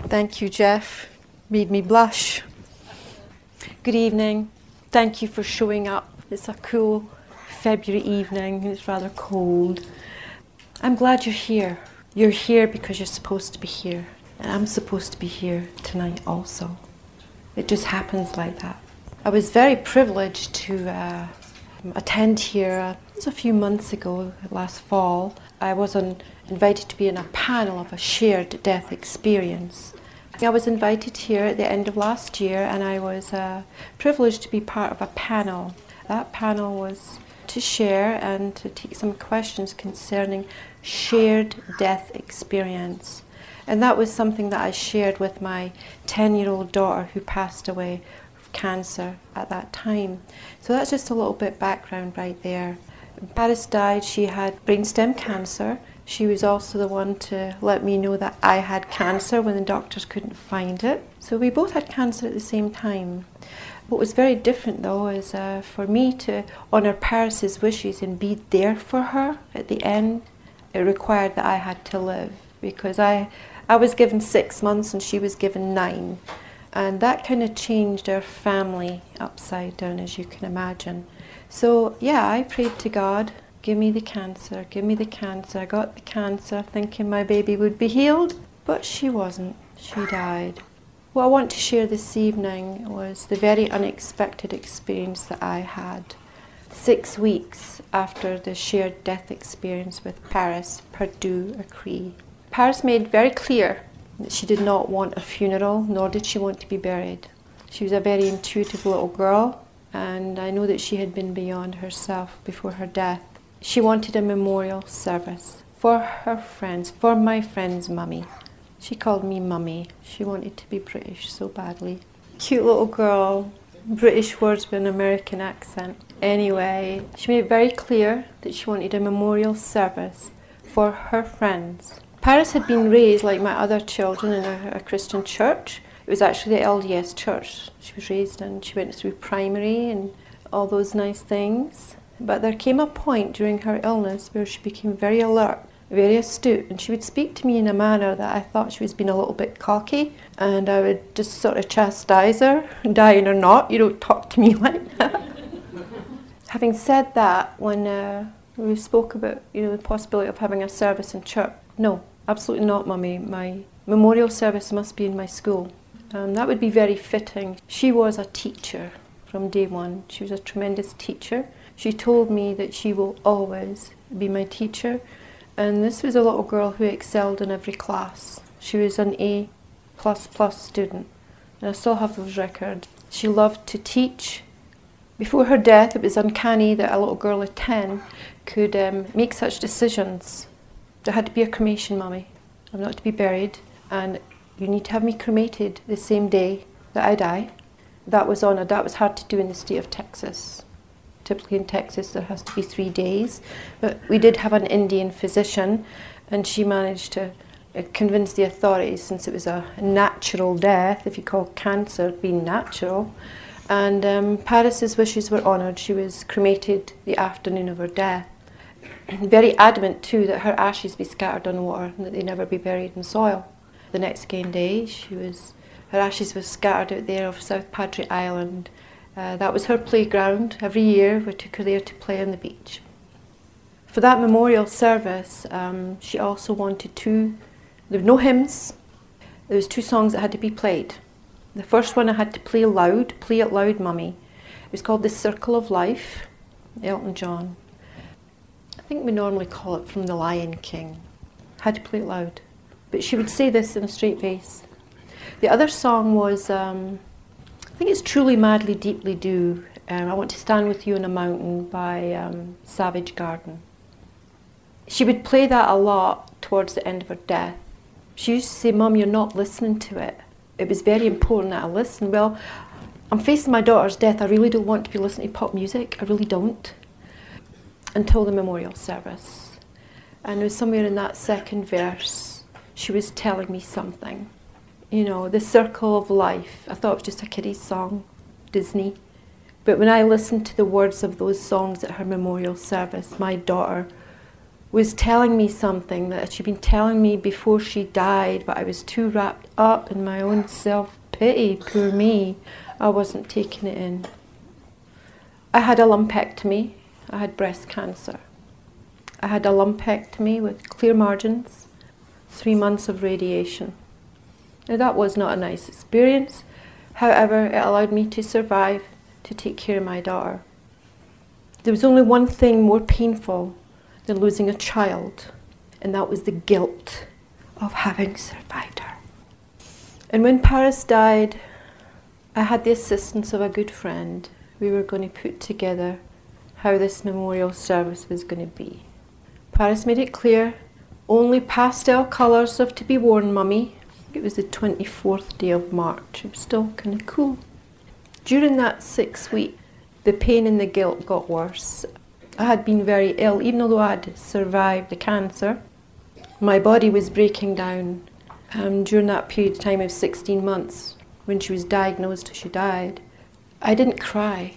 Thank you, Jeff. Made me blush. Good evening. Thank you for showing up. It's a cool February evening. It's rather cold. I'm glad you're here. You're here because you're supposed to be here. And I'm supposed to be here tonight also. It just happens like that. I was very privileged to attend here. It was a few months ago, last fall. I was invited to be in a panel of a shared death experience. I was invited here at the end of last year, and I was privileged to be part of a panel. That panel was to share and to take some questions concerning shared death experience. And that was something that I shared with my 10-year-old daughter who passed away of cancer at that time. So that's just a little bit background right there. When Paris died, she had brainstem cancer. She was also the one to let me know that I had cancer when the doctors couldn't find it. So we both had cancer at the same time. What was very different though is for me to honour Paris's wishes and be there for her at the end, it required that I had to live, because I was given 6 months and she was given 9. And that kind of changed our family upside down, as you can imagine. So yeah, I prayed to God, give me the cancer, give me the cancer. I got the cancer thinking my baby would be healed, but she wasn't. She died. What I want to share this evening was the very unexpected experience that I had 6 weeks after the shared death experience with Paris Perdue-Acree. Paris made very clear that she did not want a funeral, nor did she want to be buried. She was a very intuitive little girl, and I know that she had been beyond herself before her death. She wanted a memorial service for her friends, for my friend's mummy. She called me mummy. She wanted to be British so badly. Cute little girl, British words with an American accent. Anyway, she made it very clear that she wanted a memorial service for her friends. Paris had been raised like my other children in a Christian church. It was actually the LDS church she was raised in. She went through primary and all those nice things. But there came a point during her illness where she became very alert, very astute, and she would speak to me in a manner that I thought she was being a little bit cocky, and I would just sort of chastise her, dying or not, you don't talk to me like that. Having said that, when we spoke about the possibility of having a service in church, no, absolutely not, Mummy. My memorial service must be in my school. That would be very fitting. She was a teacher from day one. She was a tremendous teacher. She told me that she will always be my teacher. And this was a little girl who excelled in every class. She was an A++ student. And I still have those records. She loved to teach. Before her death, it was uncanny that a little girl of 10 could make such decisions. There had to be a cremation, Mummy. I'm not to be buried, and you need to have me cremated the same day that I die. That was honoured. That was hard to do in the state of Texas. Typically in Texas there has to be 3 days, but we did have an Indian physician, and she managed to convince the authorities, since it was a natural death, if you call cancer being natural, and Paris's wishes were honoured. She was cremated the afternoon of her death. Very adamant too that her ashes be scattered on water and that they never be buried in soil. The next again day, her ashes were scattered out there off South Padre Island. That was her playground. Every year we took her there to play on the beach. For that memorial service, she also wanted there were no hymns. There was 2 songs that had to be played. The first one I had to play it loud, Mummy. It was called The Circle of Life, Elton John. I think we normally call it from The Lion King. I had to play it loud. But she would say this in a straight face. The other song was, I think it's Truly, Madly, Deeply Do. I Want to Stand With You on a Mountain by Savage Garden. She would play that a lot towards the end of her death. She used to say, Mum, you're not listening to it. It was very important that I listen. Well, I'm facing my daughter's death. I really don't want to be listening to pop music. I really don't. Until the memorial service. And it was somewhere in that second verse, she was telling me something. The Circle of Life. I thought it was just a kiddie's song, Disney. But when I listened to the words of those songs at her memorial service, my daughter was telling me something that she'd been telling me before she died, but I was too wrapped up in my own self-pity. Poor me. I wasn't taking it in. I had a lumpectomy. I had breast cancer. I had a lumpectomy with clear margins, 3 months of radiation. Now that was not a nice experience. However, it allowed me to survive, to take care of my daughter. There was only one thing more painful than losing a child, and that was the guilt of having survived her. And when Paris died, I had the assistance of a good friend. We were going to put together how this memorial service was going to be. Paris made it clear, only pastel colours have to be worn, Mummy. It was the 24th day of March. It was still kind of cool. During that 6 weeks, the pain and the guilt got worse. I had been very ill, even though I had survived the cancer. My body was breaking down during that period of time of 16 months. When she was diagnosed, she died. I didn't cry.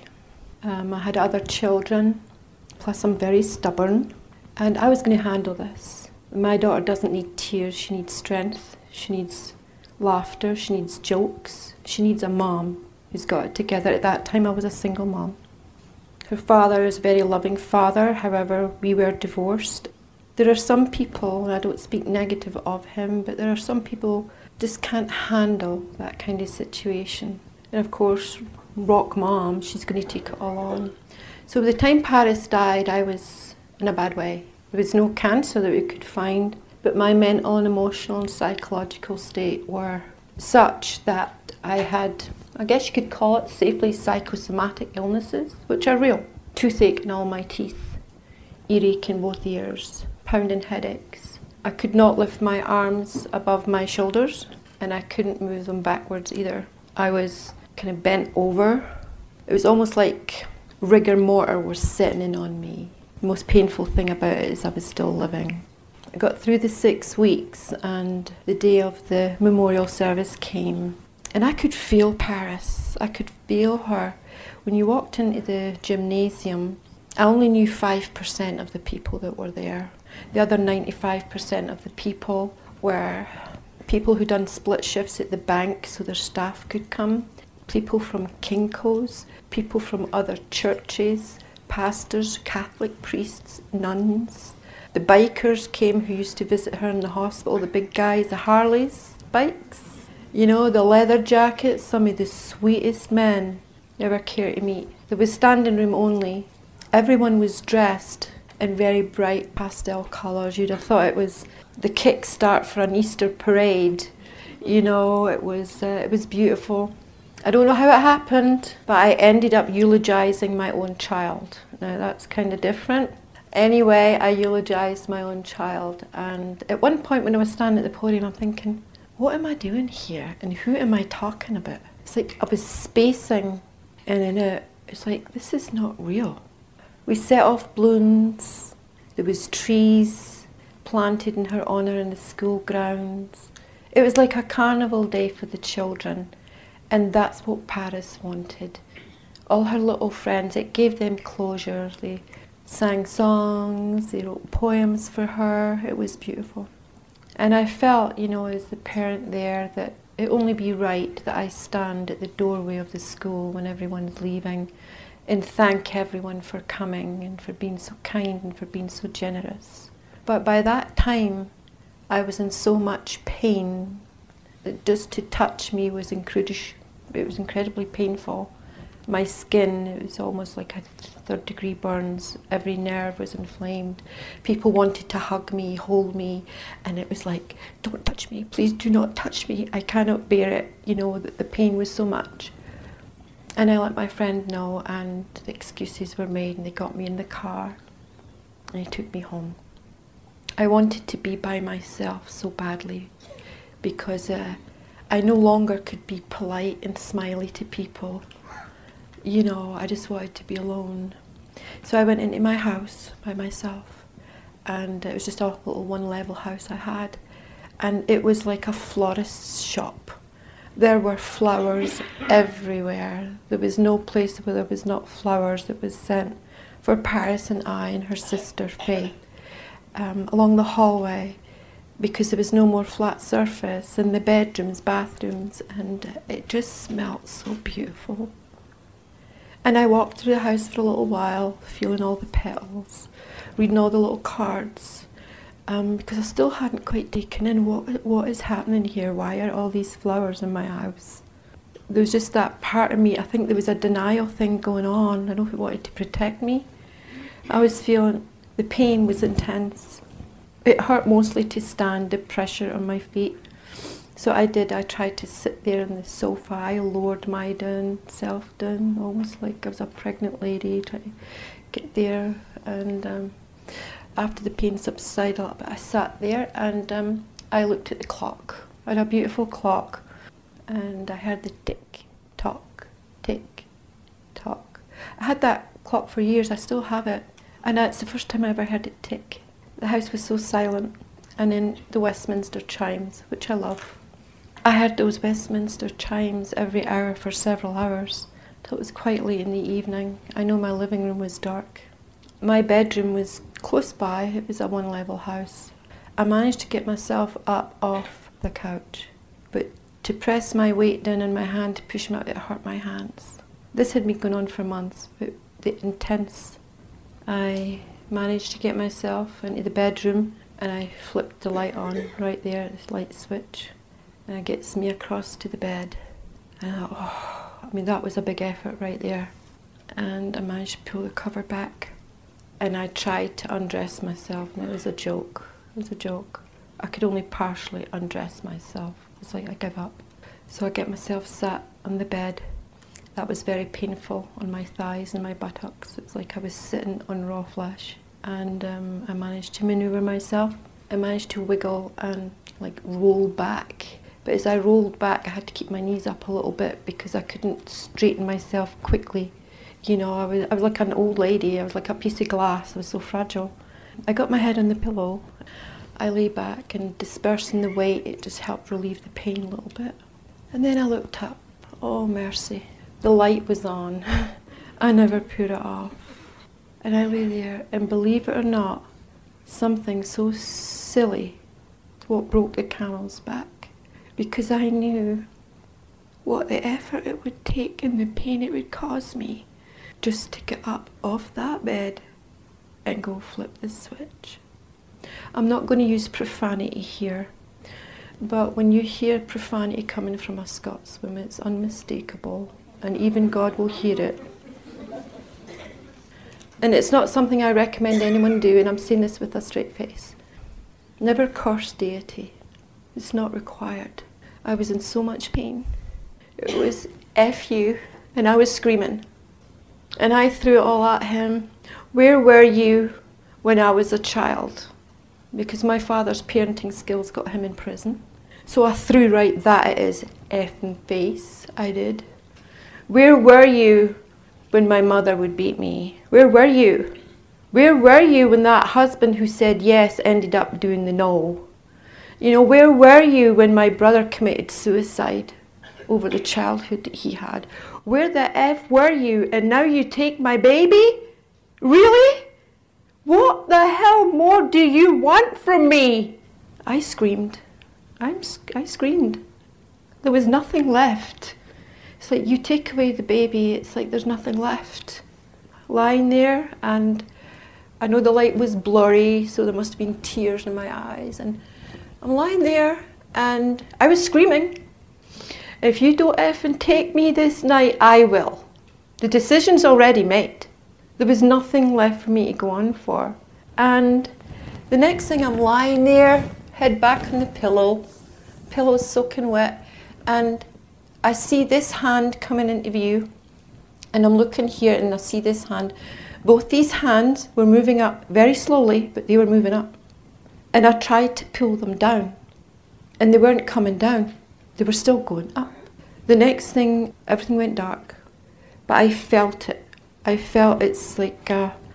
I had other children, plus I'm very stubborn, and I was going to handle this. My daughter doesn't need tears, she needs strength, she needs laughter, she needs jokes, she needs a mom who's got it together. At that time I was a single mom. Her father is a very loving father, however we were divorced. There are some people, and I don't speak negative of him, but there are some people just can't handle that kind of situation. And of course, rock mom, she's going to take it all on. So by the time Paris died, I was in a bad way. There was no cancer that we could find, but my mental and emotional and psychological state were such that I had, I guess you could call it safely, psychosomatic illnesses, which are real. Toothache in all my teeth, earache in both ears, pounding headaches. I could not lift my arms above my shoulders, and I couldn't move them backwards either. I was kind of bent over. It was almost like rigor mortar was sitting in on me. The most painful thing about it is I was still living. I got through the 6 weeks, and the day of the memorial service came, and I could feel Paris. I could feel her. When you walked into the gymnasium, I only knew 5% of the people that were there. The other 95% of the people were people who'd done split shifts at the bank so their staff could come, people from Kinko's, people from other churches, pastors, Catholic priests, nuns. The bikers came who used to visit her in the hospital, the big guys, the Harleys bikes. You know, the leather jackets, some of the sweetest men you ever care to meet. There was standing room only. Everyone was dressed in very bright pastel colours. You'd have thought it was the kickstart for an Easter parade. You know, it was beautiful. I don't know how it happened, but I ended up eulogising my own child. Now that's kind of different. Anyway, I eulogised my own child, and at one point when I was standing at the podium, I'm thinking, what am I doing here, and who am I talking about? It's like I was spacing in and out. It's like, this is not real. We set off balloons. There was trees planted in her honour in the school grounds. It was like a carnival day for the children, and that's what Paris wanted. All her little friends, it gave them closure. They sang songs, they wrote poems for her. It was beautiful. And I felt, you know, as the parent there, that it only be right that I stand at the doorway of the school when everyone's leaving and thank everyone for coming and for being so kind and for being so generous. But by that time, I was in so much pain that just to touch me was incredibly painful. My skin, it was almost like I had 3rd-degree burns. Every nerve was inflamed. People wanted to hug me, hold me, and it was like, don't touch me, please do not touch me. I cannot bear it. You know, the pain was so much. And I let my friend know, and the excuses were made, and they got me in the car, and they took me home. I wanted to be by myself so badly, because I no longer could be polite and smiley to people. You know, I just wanted to be alone. So I went into my house by myself, and it was just a little 1-level house I had, and it was like a florist's shop. There were flowers everywhere. There was no place where there was not flowers that was sent for Paris and I and her sister Faith. along the hallway because there was no more flat surface in the bedrooms, bathrooms, and it just smelled so beautiful. And I walked through the house for a little while, feeling all the petals, reading all the little cards, because I still hadn't quite taken in what is happening here. Why are all these flowers in my house? There was just that part of me, I think there was a denial thing going on. I don't know if it wanted to protect me. I was feeling the pain was intense. It hurt mostly to stand, the pressure on my feet. So I tried to sit there on the sofa. I lowered myself down, almost like I was a pregnant lady, trying to get there. And after the pain subsided a little bit, I sat there and I looked at the clock. I had a beautiful clock, and I heard the tick, tock, tick, tock. I had that clock for years, I still have it, and it's the first time I ever heard it tick. The house was so silent, and then the Westminster chimes, which I love. I heard those Westminster chimes every hour for several hours, till it was quite late in the evening. I know my living room was dark. My bedroom was close by, it was a one-level house. I managed to get myself up off the couch, but to press my weight down on my hand to push me out, it hurt my hands. This had been going on for months, but the intense. I managed to get myself into the bedroom and I flipped the light on right there, this light switch, and it gets me across to the bed. And I thought, that was a big effort right there. And I managed to pull the cover back and I tried to undress myself, and it was a joke. It was a joke. I could only partially undress myself. It's like I give up. So I get myself sat on the bed. That was very painful on my thighs and my buttocks. It's like I was sitting on raw flesh. And I managed to manoeuvre myself. I managed to wiggle and roll back. But as I rolled back, I had to keep my knees up a little bit because I couldn't straighten myself quickly. I was like an old lady. I was like a piece of glass. I was so fragile. I got my head on the pillow. I lay back, and dispersing the weight, it just helped relieve the pain a little bit. And then I looked up. Oh, mercy. The light was on. I never put it off. And I lay there, and believe it or not, something so silly is what broke the camel's back. Because I knew what the effort it would take and the pain it would cause me just to get up off that bed and go flip the switch. I'm not going to use profanity here, but when you hear profanity coming from a Scotswoman, it's unmistakable, and even God will hear it. And it's not something I recommend anyone do, and I'm saying this with a straight face. Never curse deity. It's not required. I was in so much pain. It was F you, and I was screaming. And I threw it all at him. Where were you when I was a child? Because my father's parenting skills got him in prison. So I threw right that at his effing face. I did. Where were you when my mother would beat me? Where were you? Where were you when that husband who said yes ended up doing the no? Where were you when my brother committed suicide over the childhood that he had? Where the F were you? And now you take my baby? Really? What the hell more do you want from me? I screamed. I screamed. There was nothing left. It's like you take away the baby, it's like there's nothing left. Lying there, and I know the light was blurry, so there must have been tears in my eyes. And I'm lying there, and I was screaming. If you don't effing take me this night, I will. The decision's already made. There was nothing left for me to go on for. And the next thing, I'm lying there, head back on the pillow's soaking wet, and I see this hand coming into view, and I'm looking here and I see this hand. Both these hands were moving up very slowly, but they were moving up. And I tried to pull them down, and they weren't coming down. They were still going up. The next thing, everything went dark, but I felt it. I felt it's like,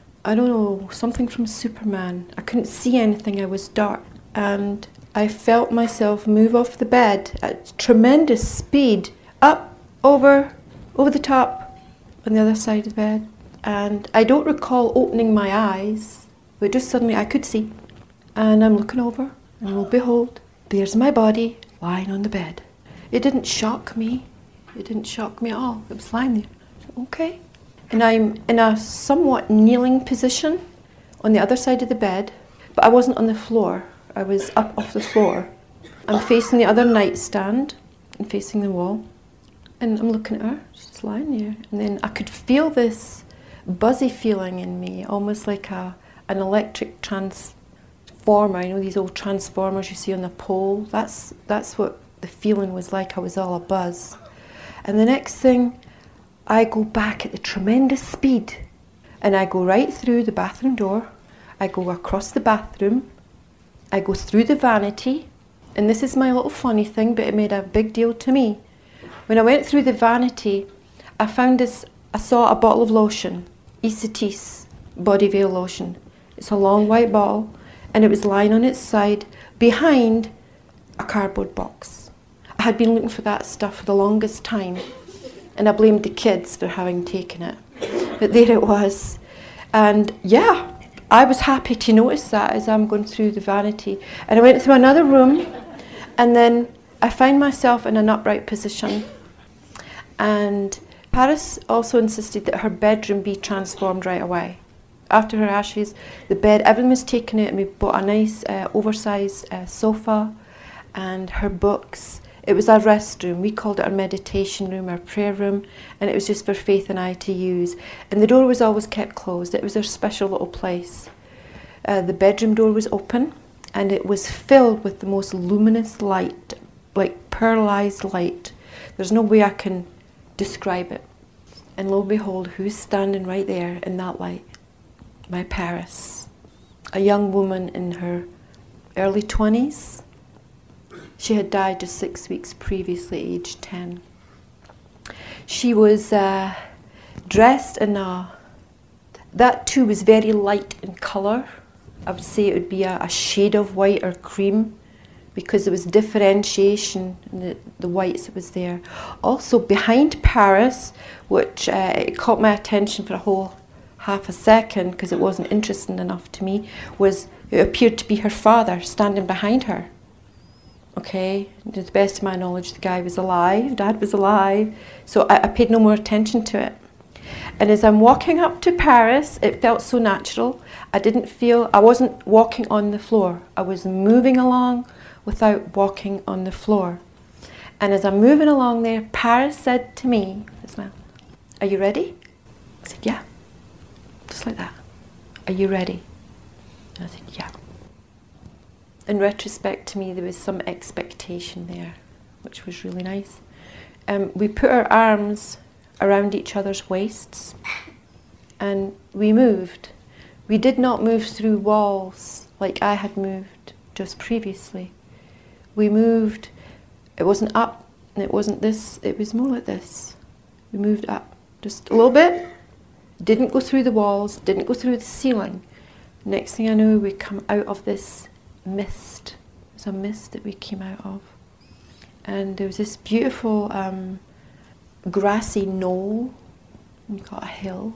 something from Superman. I couldn't see anything, I was dark. And I felt myself move off the bed at tremendous speed, up, over the top, on the other side of the bed. And I don't recall opening my eyes, but just suddenly I could see. And I'm looking over, and lo and behold, there's my body lying on the bed. It didn't shock me. It didn't shock me at all. It was lying there. Okay. And I'm in a somewhat kneeling position on the other side of the bed, but I wasn't on the floor. I was up off the floor. I'm facing the other nightstand and facing the wall. And I'm looking at her. She's lying there. And then I could feel this buzzy feeling in me, almost like an electric transformer. You know, these old transformers you see on the pole? That's what the feeling was like. I was all abuzz. And the next thing, I go back at the tremendous speed. And I go right through the bathroom door. I go across the bathroom. I go through the vanity. And this is my little funny thing, but it made a big deal to me. When I went through the vanity, I saw a bottle of lotion, Isatis Body Veil Lotion. It's a long white bottle, and it was lying on its side behind a cardboard box. I had been looking for that stuff for the longest time, and I blamed the kids for having taken it. But there it was. And yeah, I was happy to notice that as I'm going through the vanity. And I went through another room, and then I found myself in an upright position. And Paris also insisted that her bedroom be transformed right away. After her ashes, the bed, everything was taken out, and we bought a nice oversized sofa and her books. It was our rest room. We called it our meditation room, our prayer room, and it was just for Faith and I to use. And the door was always kept closed. It was our special little place. The bedroom door was open, and it was filled with the most luminous light, like pearlized light. There's no way I can describe it. And lo and behold, who's standing right there in that light? My Paris, a young woman in her early 20s. She had died just 6 weeks previously, aged 10. She was dressed in that too was very light in colour. I would say it would be a shade of white or cream, because there was differentiation in the whites that was there. Also behind Paris, which it caught my attention for a whole half a second because it wasn't interesting enough to me, it appeared to be her father standing behind her. Okay, to the best of my knowledge, the guy was alive, Dad was alive, so I paid no more attention to it. And as I'm walking up to Paris, it felt so natural. I wasn't walking on the floor. I was moving along without walking on the floor. And as I'm moving along there, Paris said to me, "Are you ready?" I said, "Yeah." Just like that. "Are you ready?" And I said, "Yeah." In retrospect, to me, there was some expectation there, which was really nice. We put our arms around each other's waists, and we moved. We did not move through walls like I had moved just previously. We moved, it wasn't up, and it wasn't this, it was more like this. We moved up just a little bit, didn't go through the walls, didn't go through the ceiling. Next thing I know, we come out of this mist. It was a mist that we came out of. And there was this beautiful grassy knoll, and you've got a hill.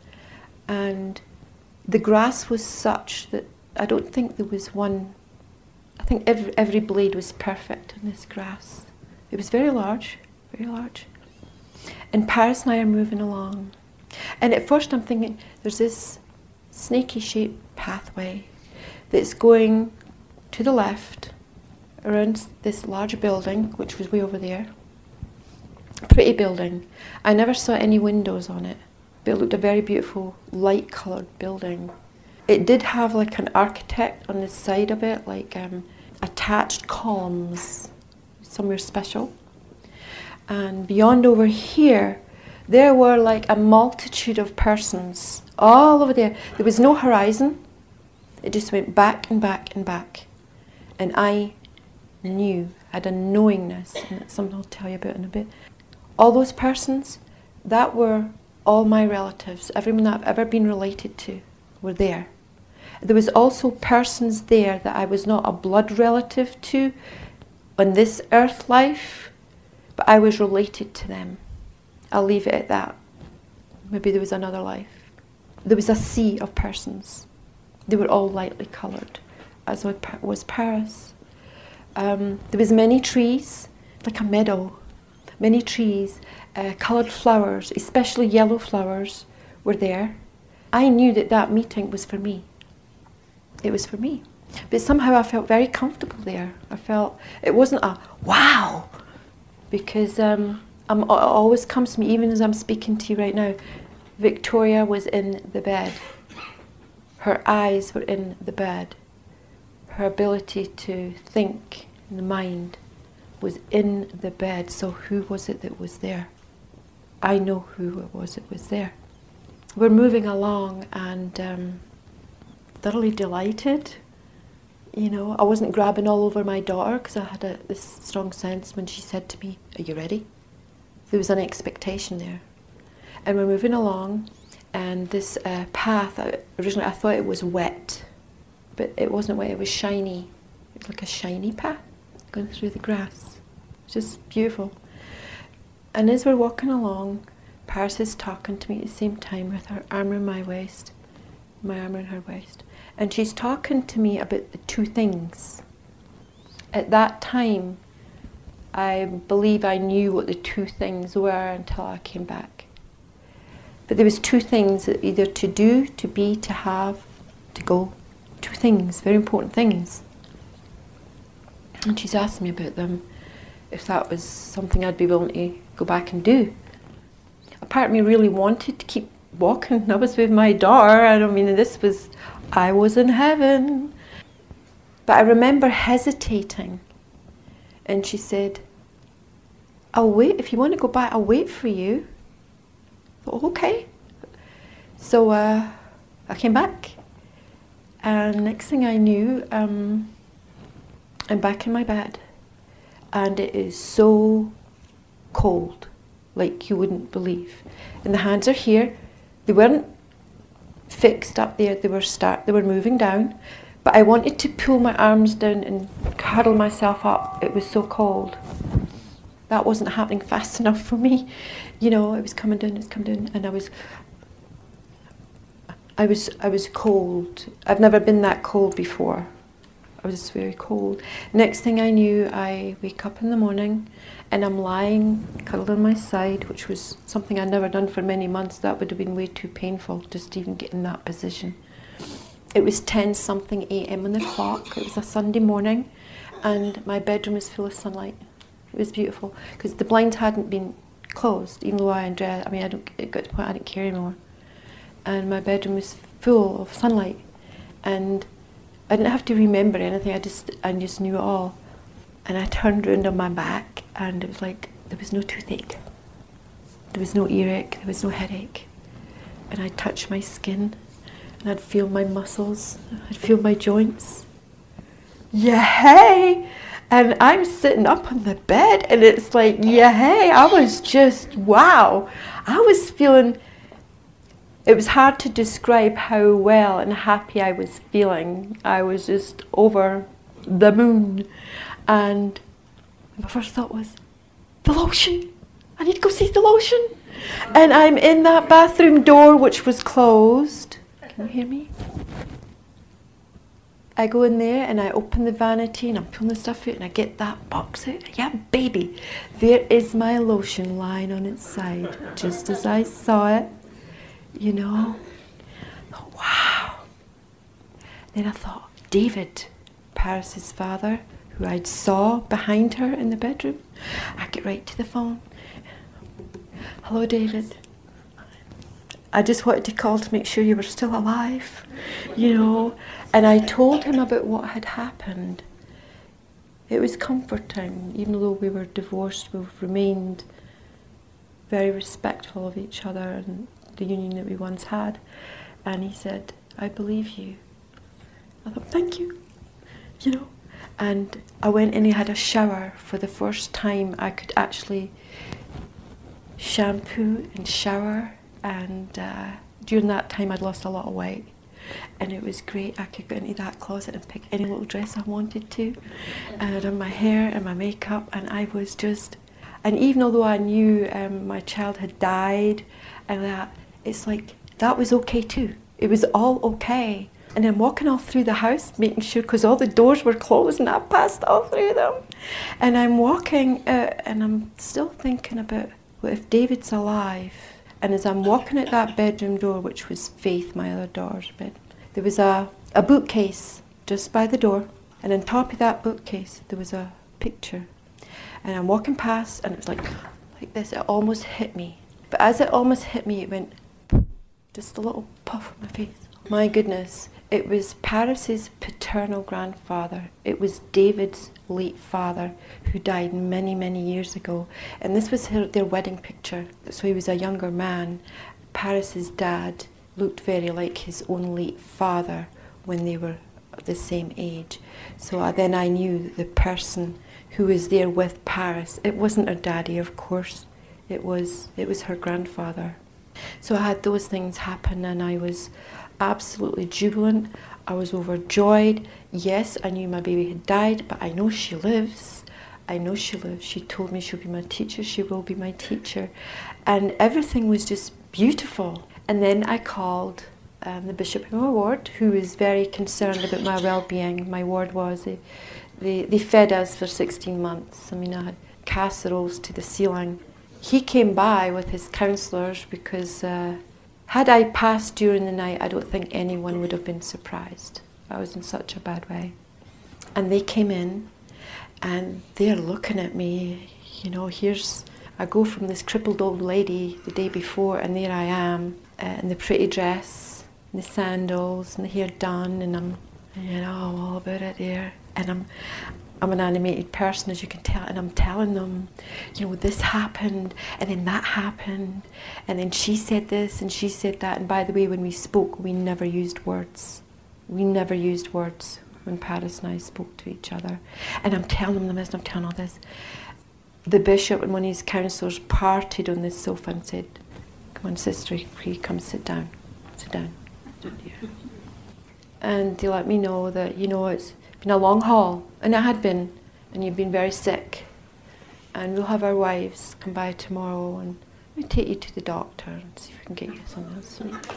And the grass was such that I don't think there was one. I think every blade was perfect in this grass. It was very large, very large. And Paris and I are moving along. And at first I'm thinking, there's this snaky shaped pathway that's going to the left around this large building, which was way over there. Pretty building. I never saw any windows on it, but it looked a very beautiful light coloured building. It did have like an architect on the side of it, like attached columns, somewhere special. And beyond over here, there were like a multitude of persons all over there. There was no horizon. It just went back and back and back. And I knew, had a knowingness, and it's something I'll tell you about in a bit. All those persons, that were all my relatives. Everyone that I've ever been related to were there. There was also persons there that I was not a blood relative to on this earth life, but I was related to them. I'll leave it at that. Maybe there was another life. There was a sea of persons. They were all lightly coloured. as was Paris. There was many trees, like a meadow, many trees, coloured flowers, especially yellow flowers, were there. I knew that meeting was for me. It was for me. But somehow I felt very comfortable there. I felt, it wasn't a wow, because it always comes to me, even as I'm speaking to you right now, Victoria was in the bed. Her eyes were in the bed. Her ability to think in the mind was in the bed. So who was it that was there? I know who it was that was there. We're moving along and thoroughly delighted. You know, I wasn't grabbing all over my daughter because I had this strong sense when she said to me, "Are you ready?" There was an expectation there. And we're moving along, and this path, originally I thought it was wet, but it wasn't wet, it was shiny. It was like a shiny path going through the grass. It's just beautiful. And as we're walking along, Paris is talking to me at the same time with her arm around my waist, my arm around her waist. And she's talking to me about the two things. At that time, I believe I knew what the two things were until I came back. But there was two things, either to do, to be, to have, to go. Two things, very important things. And she's asked me about them, if that was something I'd be willing to go back and do. A part of me really wanted to keep walking. I was with my daughter. I was in heaven. But I remember hesitating. And she said, "I'll wait. If you want to go back, I'll wait for you." I thought, okay. So I came back. And next thing I knew, I'm back in my bed. And it is so cold, like you wouldn't believe. And the hands are here. They weren't fixed up there. They were moving down. But I wanted to pull my arms down and cuddle myself up. It was so cold. That wasn't happening fast enough for me. You know, it was coming down, and I was cold. I've never been that cold before. I was very cold. Next thing I knew, I wake up in the morning and I'm lying cuddled on my side, which was something I'd never done for many months. That would have been way too painful, just even get in that position. It was 10-something a.m. on the clock. It was a Sunday morning and my bedroom was full of sunlight. It was beautiful because the blinds hadn't been closed, even though it got to the point I didn't care anymore. And my bedroom was full of sunlight. And I didn't have to remember anything, I just knew it all. And I turned around on my back and it was like there was no toothache. There was no earache, there was no headache. And I'd touch my skin and I'd feel my muscles, I'd feel my joints. Yeah, hey! And I'm sitting up on the bed and it's like, yeah, hey! I was just, wow! I was feeling, it was hard to describe how well and happy I was feeling. I was just over the moon. And my first thought was, the lotion! I need to go see the lotion! And I'm in that bathroom door which was closed. Can you hear me? I go in there and I open the vanity and I'm pulling the stuff out and I get that box out. Yeah, baby! There is my lotion lying on its side, just as I saw it. You know, wow. Then I thought, David, Paris's father, who I'd saw behind her in the bedroom. I get right to the phone. Hello, David. I just wanted to call to make sure you were still alive, you know. And I told him about what had happened. It was comforting, even though we were divorced, we've remained very respectful of each other and the union that we once had. And he said, I believe you. I thought, thank you, you know. And I went and he had a shower. For the first time I could actually shampoo and shower, and during that time I'd lost a lot of weight and it was great. I could go into that closet and pick any little dress I wanted to, and I'd done my hair and my makeup, and I was just, and even although I knew my child had died and that, it's like that was okay too. It was all okay. And I'm walking all through the house, making sure, because all the doors were closed, and I passed all through them. And I'm walking out, and I'm still thinking about, well, if David's alive. And as I'm walking at that bedroom door, which was Faith, my other daughter's bed, there was a bookcase just by the door. And on top of that bookcase, there was a picture. And I'm walking past, and it was like this. It almost hit me. But as it almost hit me, it went just a little puff on my face. My goodness, it was Paris's paternal grandfather. It was David's late father, who died many, many years ago. And this was their wedding picture. So he was a younger man. Paris's dad looked very like his own late father when they were the same age. So then I knew the person who was there with Paris. It wasn't her daddy, of course. It was her grandfather. So I had those things happen, and I was absolutely jubilant. I was overjoyed. Yes, I knew my baby had died, but I know she lives. I know she lives. She told me she'll be my teacher. She will be my teacher. And everything was just beautiful. And then I called the bishop in my ward, who was very concerned about my well-being. My ward was, they fed us for 16 months. I mean, I had casseroles to the ceiling. He came by with his counsellors because had I passed during the night, I don't think anyone would have been surprised. I was in such a bad way. And they came in, and they're looking at me. You know, I go from this crippled old lady the day before, and there I am in the pretty dress, and the sandals, and the hair done, and I'm all about it there. And I'm an animated person, as you can tell, and I'm telling them, this happened, and then that happened, and then she said this, and she said that. And by the way, when we spoke, we never used words. We never used words when Paris and I spoke to each other. And I'm telling them this, and I'm telling all this. The bishop and one of his counsellors parted on this sofa and said, "Come on, Sister, come sit down. Sit down. And they let me know that, it's been a long haul, and it had been, and you've been very sick, and we'll have our wives come by tomorrow, and we'll take you to the doctor and see if we can get you something else to eat."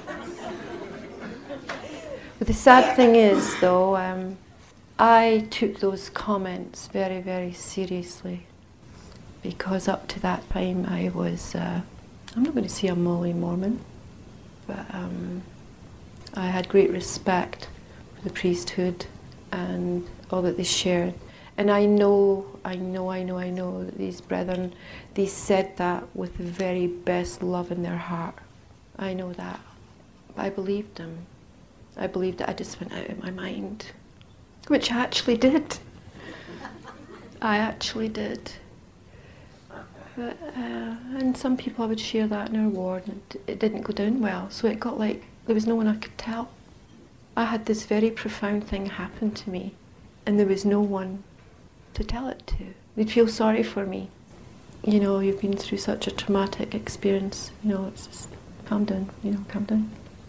But the sad thing is, though, I took those comments very, very seriously, because up to that time I was, I'm not going to say a Molly Mormon, but I had great respect for the priesthood and all that they shared. And I know that these brethren, they said that with the very best love in their heart. I know that. I believed them. I believed that I just went out of my mind, which I actually did. I actually did. But, and some people I would share that in our ward, and it didn't go down well, so it got like there was no one I could tell. I had this very profound thing happen to me, and there was no one to tell it to. They'd feel sorry for me. You've been through such a traumatic experience, it's just, calm down, calm down.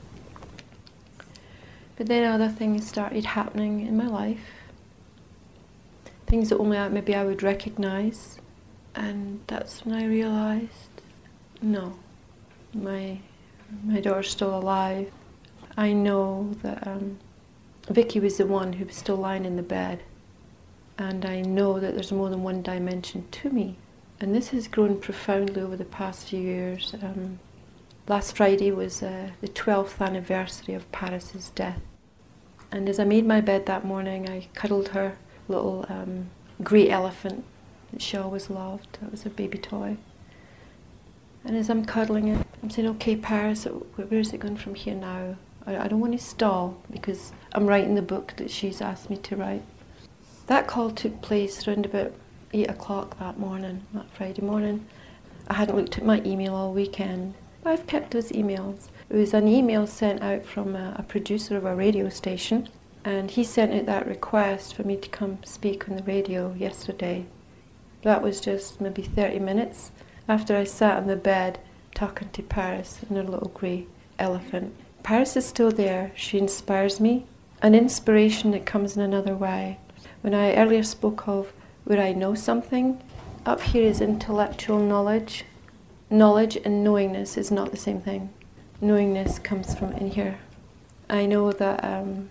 But then other things started happening in my life, things that only maybe I would recognise, and that's when I realised, no, my daughter's still alive. I know that Vicky was the one who was still lying in the bed, and I know that there's more than one dimension to me. And this has grown profoundly over the past few years. Last Friday was the 12th anniversary of Paris's death. And as I made my bed that morning, I cuddled her little grey elephant that she always loved. That was her baby toy. And as I'm cuddling it, I'm saying, "Okay, Paris, where's it going from here now? I don't want to stall, because I'm writing the book that she's asked me to write." That call took place around about 8 o'clock that morning, that Friday morning. I hadn't looked at my email all weekend, but I've kept those emails. It was an email sent out from a producer of a radio station, and he sent out that request for me to come speak on the radio yesterday. That was just maybe 30 minutes after I sat on the bed talking to Paris and her little grey elephant. Paris is still there. She inspires me. An inspiration that comes in another way. When I earlier spoke of where I know something, up here is intellectual knowledge. Knowledge and knowingness is not the same thing. Knowingness comes from in here. I know that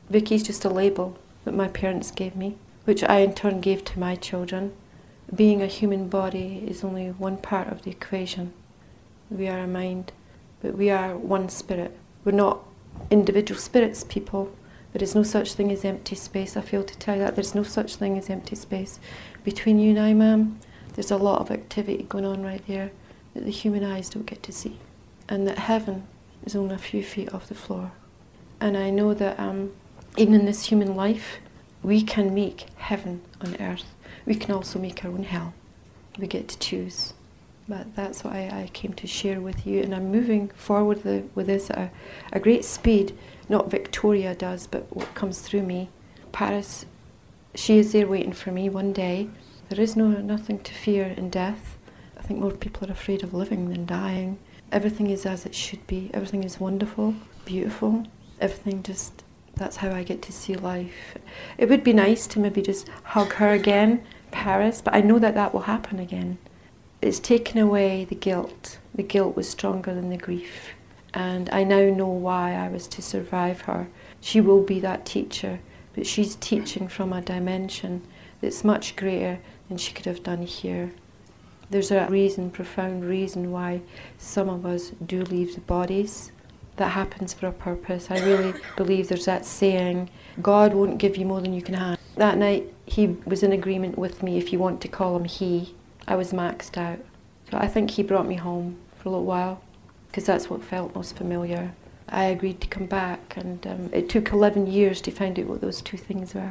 Vicky's just a label that my parents gave me, which I in turn gave to my children. Being a human body is only one part of the equation. We are a mind, but we are one spirit. We're not individual spirits, people. There is no such thing as empty space. I failed to tell you that. There's no such thing as empty space. Between you and I, ma'am, there's a lot of activity going on right there that the human eyes don't get to see. And that heaven is only a few feet off the floor. And I know that even in this human life, we can make heaven on earth. We can also make our own hell. We get to choose. But that's what I came to share with you. And I'm moving forward with this at a great speed. Not Victoria does, but what comes through me. Paris, she is there waiting for me one day. There is nothing to fear in death. I think more people are afraid of living than dying. Everything is as it should be. Everything is wonderful, beautiful. Everything just, that's how I get to see life. It would be nice to maybe just hug her again, Paris, but I know that will happen again. It's taken away the guilt. The guilt was stronger than the grief. And I now know why I was to survive her. She will be that teacher, but she's teaching from a dimension that's much greater than she could have done here. There's a reason, profound reason why some of us do leave the bodies. That happens for a purpose. I really believe there's that saying, God won't give you more than you can handle. That night he was in agreement with me, if you want to call him he. I was maxed out. So I think he brought me home for a little while, because that's what felt most familiar. I agreed to come back, and it took 11 years to find out what those two things were.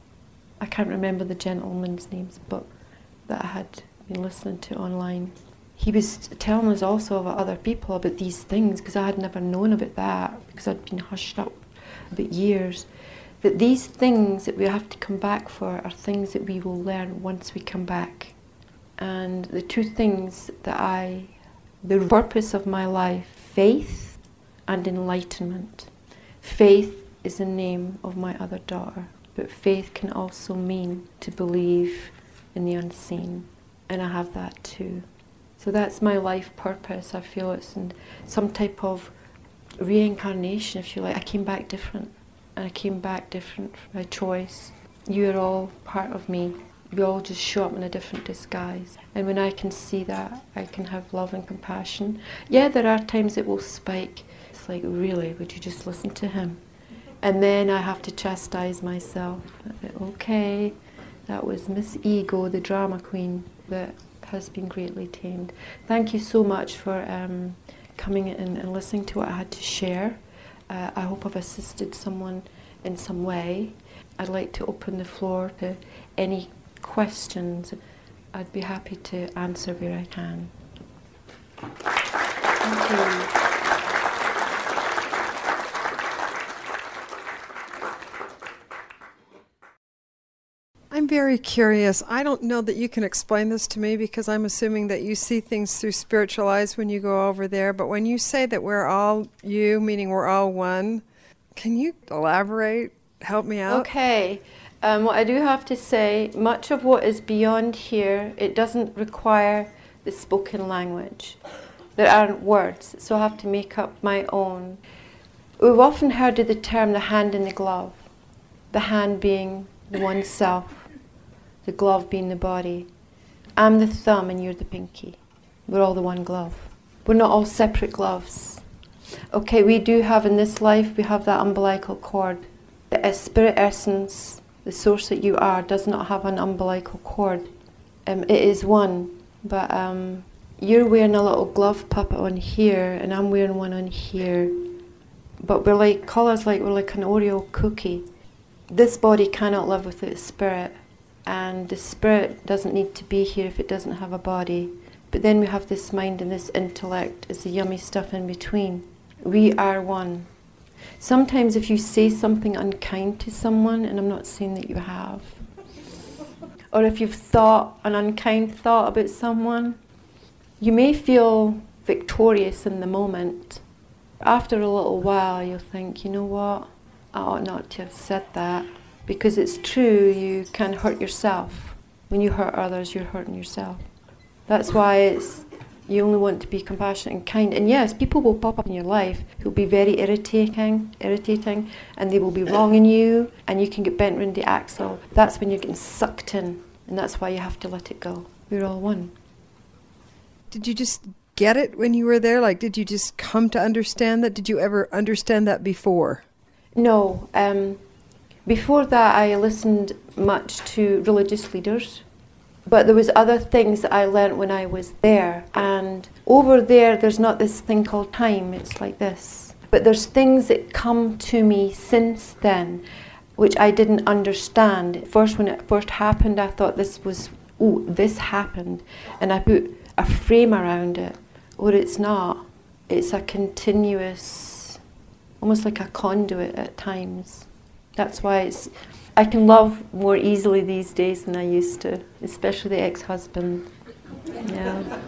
I can't remember the gentleman's names, but that I had been listening to online. He was telling us also of other people about these things, because I had never known about that, because I'd been hushed up about years. That these things that we have to come back for are things that we will learn once we come back. And the two things that the purpose of my life, faith and enlightenment. Faith is the name of my other daughter, but faith can also mean to believe in the unseen, and I have that too. So that's my life purpose. I feel it's in some type of reincarnation, if you like. I came back different, and I came back different by choice. You are all part of me. We all just show up in a different disguise. And when I can see that, I can have love and compassion. Yeah, there are times it will spike. It's like, really, would you just listen to him? And then I have to chastise myself. Okay, that was Miss Ego, the drama queen, that has been greatly tamed. Thank you so much for coming in and listening to what I had to share. I hope I've assisted someone in some way. I'd like to open the floor to any questions. I'd be happy to answer where I can. Thank you. I'm very curious. I don't know that you can explain this to me, because I'm assuming that you see things through spiritual eyes when you go over there. But when you say that we're all you, meaning we're all one, can you elaborate? Help me out? Okay. What I do have to say, much of what is beyond here, it doesn't require the spoken language. There aren't words, so I have to make up my own. We've often heard of the term the hand in the glove. The hand being the one self, the glove being the body. I'm the thumb and you're the pinky. We're all the one glove. We're not all separate gloves. Okay, we do have in this life, we have that umbilical cord. The spirit essence, the source that you are, does not have an umbilical cord. It is one, but you're wearing a little glove puppet on here, and I'm wearing one on here. But we're like colours, like we're like an Oreo cookie. This body cannot live without spirit, and the spirit doesn't need to be here if it doesn't have a body. But then we have this mind and this intellect is the yummy stuff in between. We are one. Sometimes if you say something unkind to someone, and I'm not saying that you have, or if you've thought an unkind thought about someone, you may feel victorious in the moment. After a little while you'll think, you know what, I ought not to have said that, because it's true, you can hurt yourself. When you hurt others, you're hurting yourself. That's why it's You only want to be compassionate and kind. And yes, people will pop up in your life who'll be very irritating, and they will be wronging you, and you can get bent round the axle. That's when you're getting sucked in, and that's why you have to let it go. We're all one. Did you just get it when you were there? Like, did you just come to understand that? Did you ever understand that before? No. Before that, I listened much to religious leaders. But there was other things that I learnt when I was there. And over there's not this thing called time. It's like this. But there's things that come to me since then, which I didn't understand. First, when it first happened, I thought this happened. And I put a frame around it. Or it's not. It's a continuous, almost like a conduit at times. That's why I can love more easily these days than I used to, especially the ex-husband. Yeah.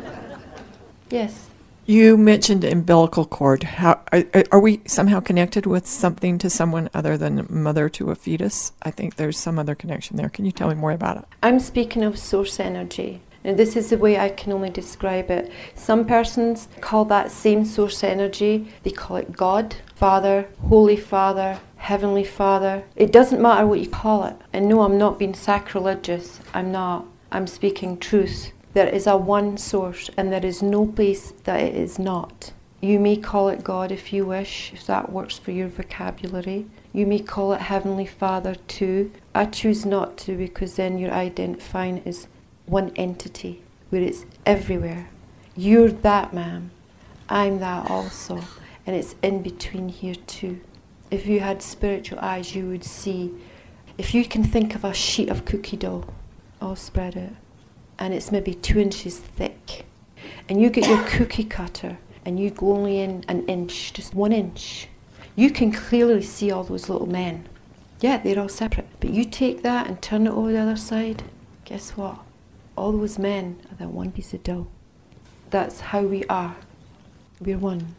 Yes. You mentioned umbilical cord. How are we somehow connected with something to someone other than mother to a fetus? I think there's some other connection there. Can you tell me more about it? I'm speaking of source energy. Now, this is the way I can only describe it. Some persons call that same source energy, they call it God, Father, Holy Father, Heavenly Father. It doesn't matter what you call it. And no, I'm not being sacrilegious. I'm not. I'm speaking truth. There is a one source, and there is no place that it is not. You may call it God if you wish, if that works for your vocabulary. You may call it Heavenly Father too. I choose not to, because then you're identifying as one entity, where it's everywhere. You're that, ma'am. I'm that also. And it's in between here too. If you had spiritual eyes, you would see. If you can think of a sheet of cookie dough, I'll spread it, and it's maybe 2 inches thick, and you get your cookie cutter, and you go only in an inch, just 1 inch, you can clearly see all those little men. Yeah, they're all separate. But you take that and turn it over the other side, guess what? All those men are that one piece of dough. That's how we are. We're one.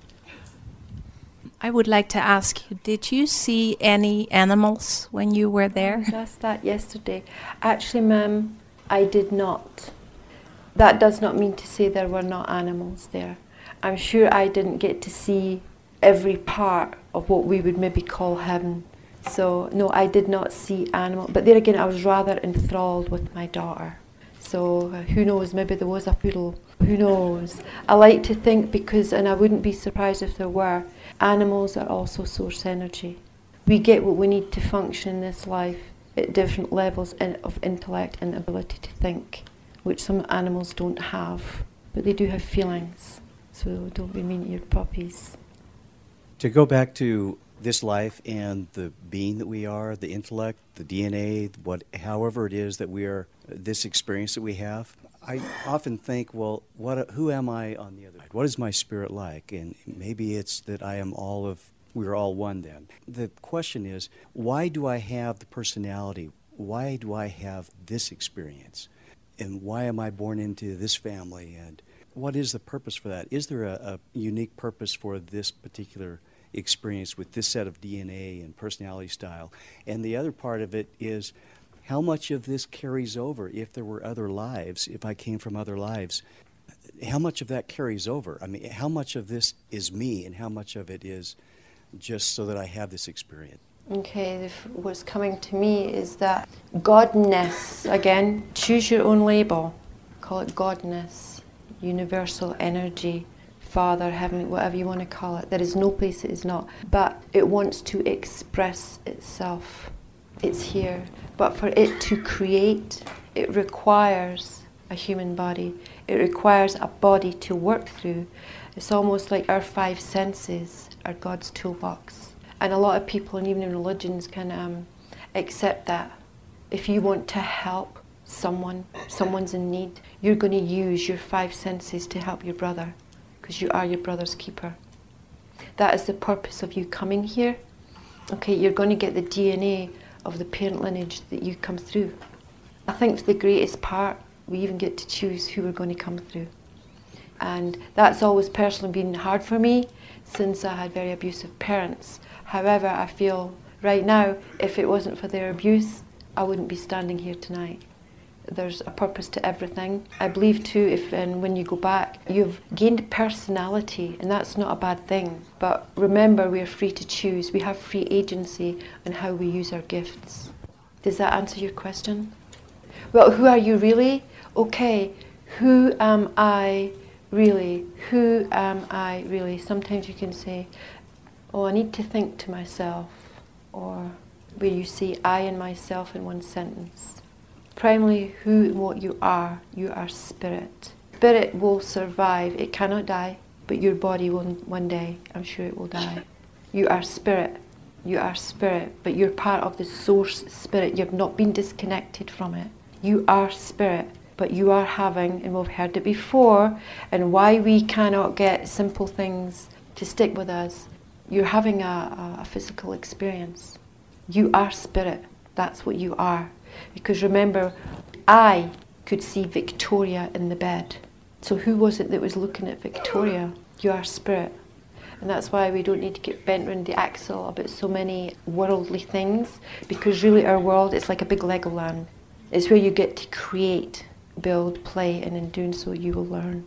I would like to ask you, did you see any animals when you were there? I was asked that yesterday. Actually, ma'am, I did not. That does not mean to say there were not animals there. I'm sure I didn't get to see every part of what we would maybe call heaven. So, no, I did not see animals. But there again, I was rather enthralled with my daughter. So, who knows, maybe there was a poodle. Who knows? I like to think and I wouldn't be surprised if there were, animals are also source energy. We get what we need to function in this life at different levels of intellect and ability to think, which some animals don't have, but they do have feelings. So don't be mean to your puppies. To go back to this life and the being that we are, the intellect, the DNA, however it is that we are, this experience that we have, I often think, well, who am I on the other side? What is my spirit like? And maybe it's that we're all one then. The question is, why do I have the personality? Why do I have this experience? And why am I born into this family? And what is the purpose for that? Is there a unique purpose for this particular experience with this set of DNA and personality style? And the other part of it is, how much of this carries over if there were other lives, if I came from other lives? How much of that carries over? I mean, how much of this is me and how much of it is just so that I have this experience? Okay, what's coming to me is that Godness, again, choose your own label. Call it Godness, universal energy, Father, Heaven, whatever you want to call it. There is no place it is not. But it wants to express itself. It's here. But for it to create, it requires a human body. It requires a body to work through. It's almost like our 5 senses are God's toolbox. And a lot of people, and even in religions, can accept that. If you want to help someone's in need, you're going to use your 5 senses to help your brother, because you are your brother's keeper. That is the purpose of you coming here. Okay, you're going to get the DNA of the parent lineage that you come through. I think for the greatest part, we even get to choose who we're going to come through. And that's always personally been hard for me, since I had very abusive parents. However, I feel right now, if it wasn't for their abuse, I wouldn't be standing here tonight. There's a purpose to everything. I believe too, if and when you go back, you've gained personality, and that's not a bad thing. But remember, we are free to choose. We have free agency on how we use our gifts. Does that answer your question? Well, who are you really? Okay, who am I really? Who am I really? Sometimes you can say, oh, I need to think to myself, or where you see I and myself in one sentence. Primarily, who and what you are spirit. Spirit will survive. It cannot die, but your body will one day, I'm sure it will die. You are spirit. You are spirit, but you're part of the source spirit. You've not been disconnected from it. You are spirit, but you are having, and we've heard it before, and why we cannot get simple things to stick with us. You're having a physical experience. You are spirit. That's what you are. Because remember, I could see Victoria in the bed. So who was it that was looking at Victoria? You are spirit. And that's why we don't need to get bent round the axle about so many worldly things, because really our world is like a big Legoland. It's where you get to create, build, play, and in doing so you will learn.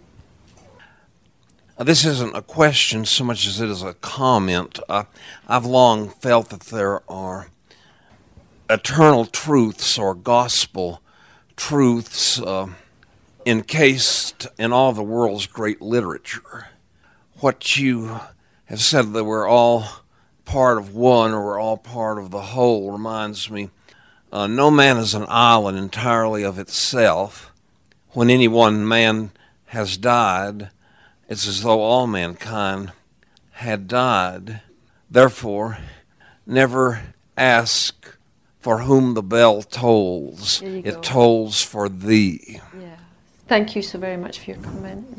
This isn't a question so much as it is a comment. I've long felt that there are eternal truths or gospel truths encased in all the world's great literature. What you have said, that we're all part of one, or we're all part of the whole, reminds me, no man is an island entirely of itself. When any one man has died, it's as though all mankind had died. Therefore, never ask for whom the bell tolls. It tolls for thee. Yeah. Thank you so very much for your comment.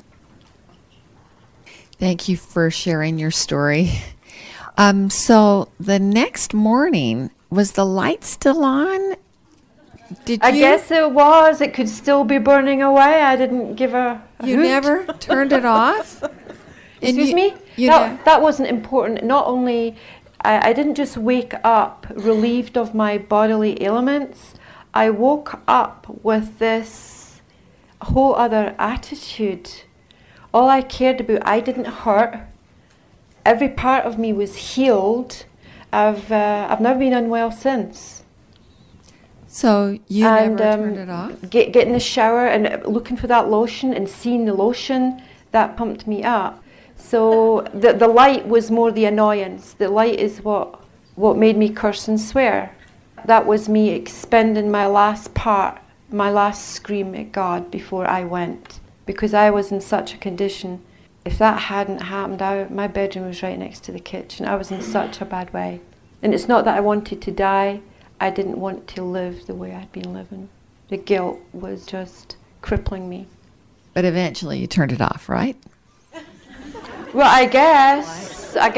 Thank you for sharing your story. So the next morning, was the light still on? I guess it was. It could still be burning away. I didn't give a You hoot. never turned it off? Excuse me? That wasn't important. Not only, I didn't just wake up relieved of my bodily ailments. I woke up with this whole other attitude. All I cared about, I didn't hurt. Every part of me was healed. I've never been unwell since. So you never turned it off? Get in the shower and looking for that lotion and seeing the lotion, that pumped me up. So the light was more the annoyance. The light is what made me curse and swear. That was me expending my last part, my last scream at God before I went. Because I was in such a condition. If that hadn't happened, my bedroom was right next to the kitchen. I was in such a bad way. And it's not that I wanted to die. I didn't want to live the way I'd been living. The guilt was just crippling me. But eventually you turned it off, right? Well, I guess. I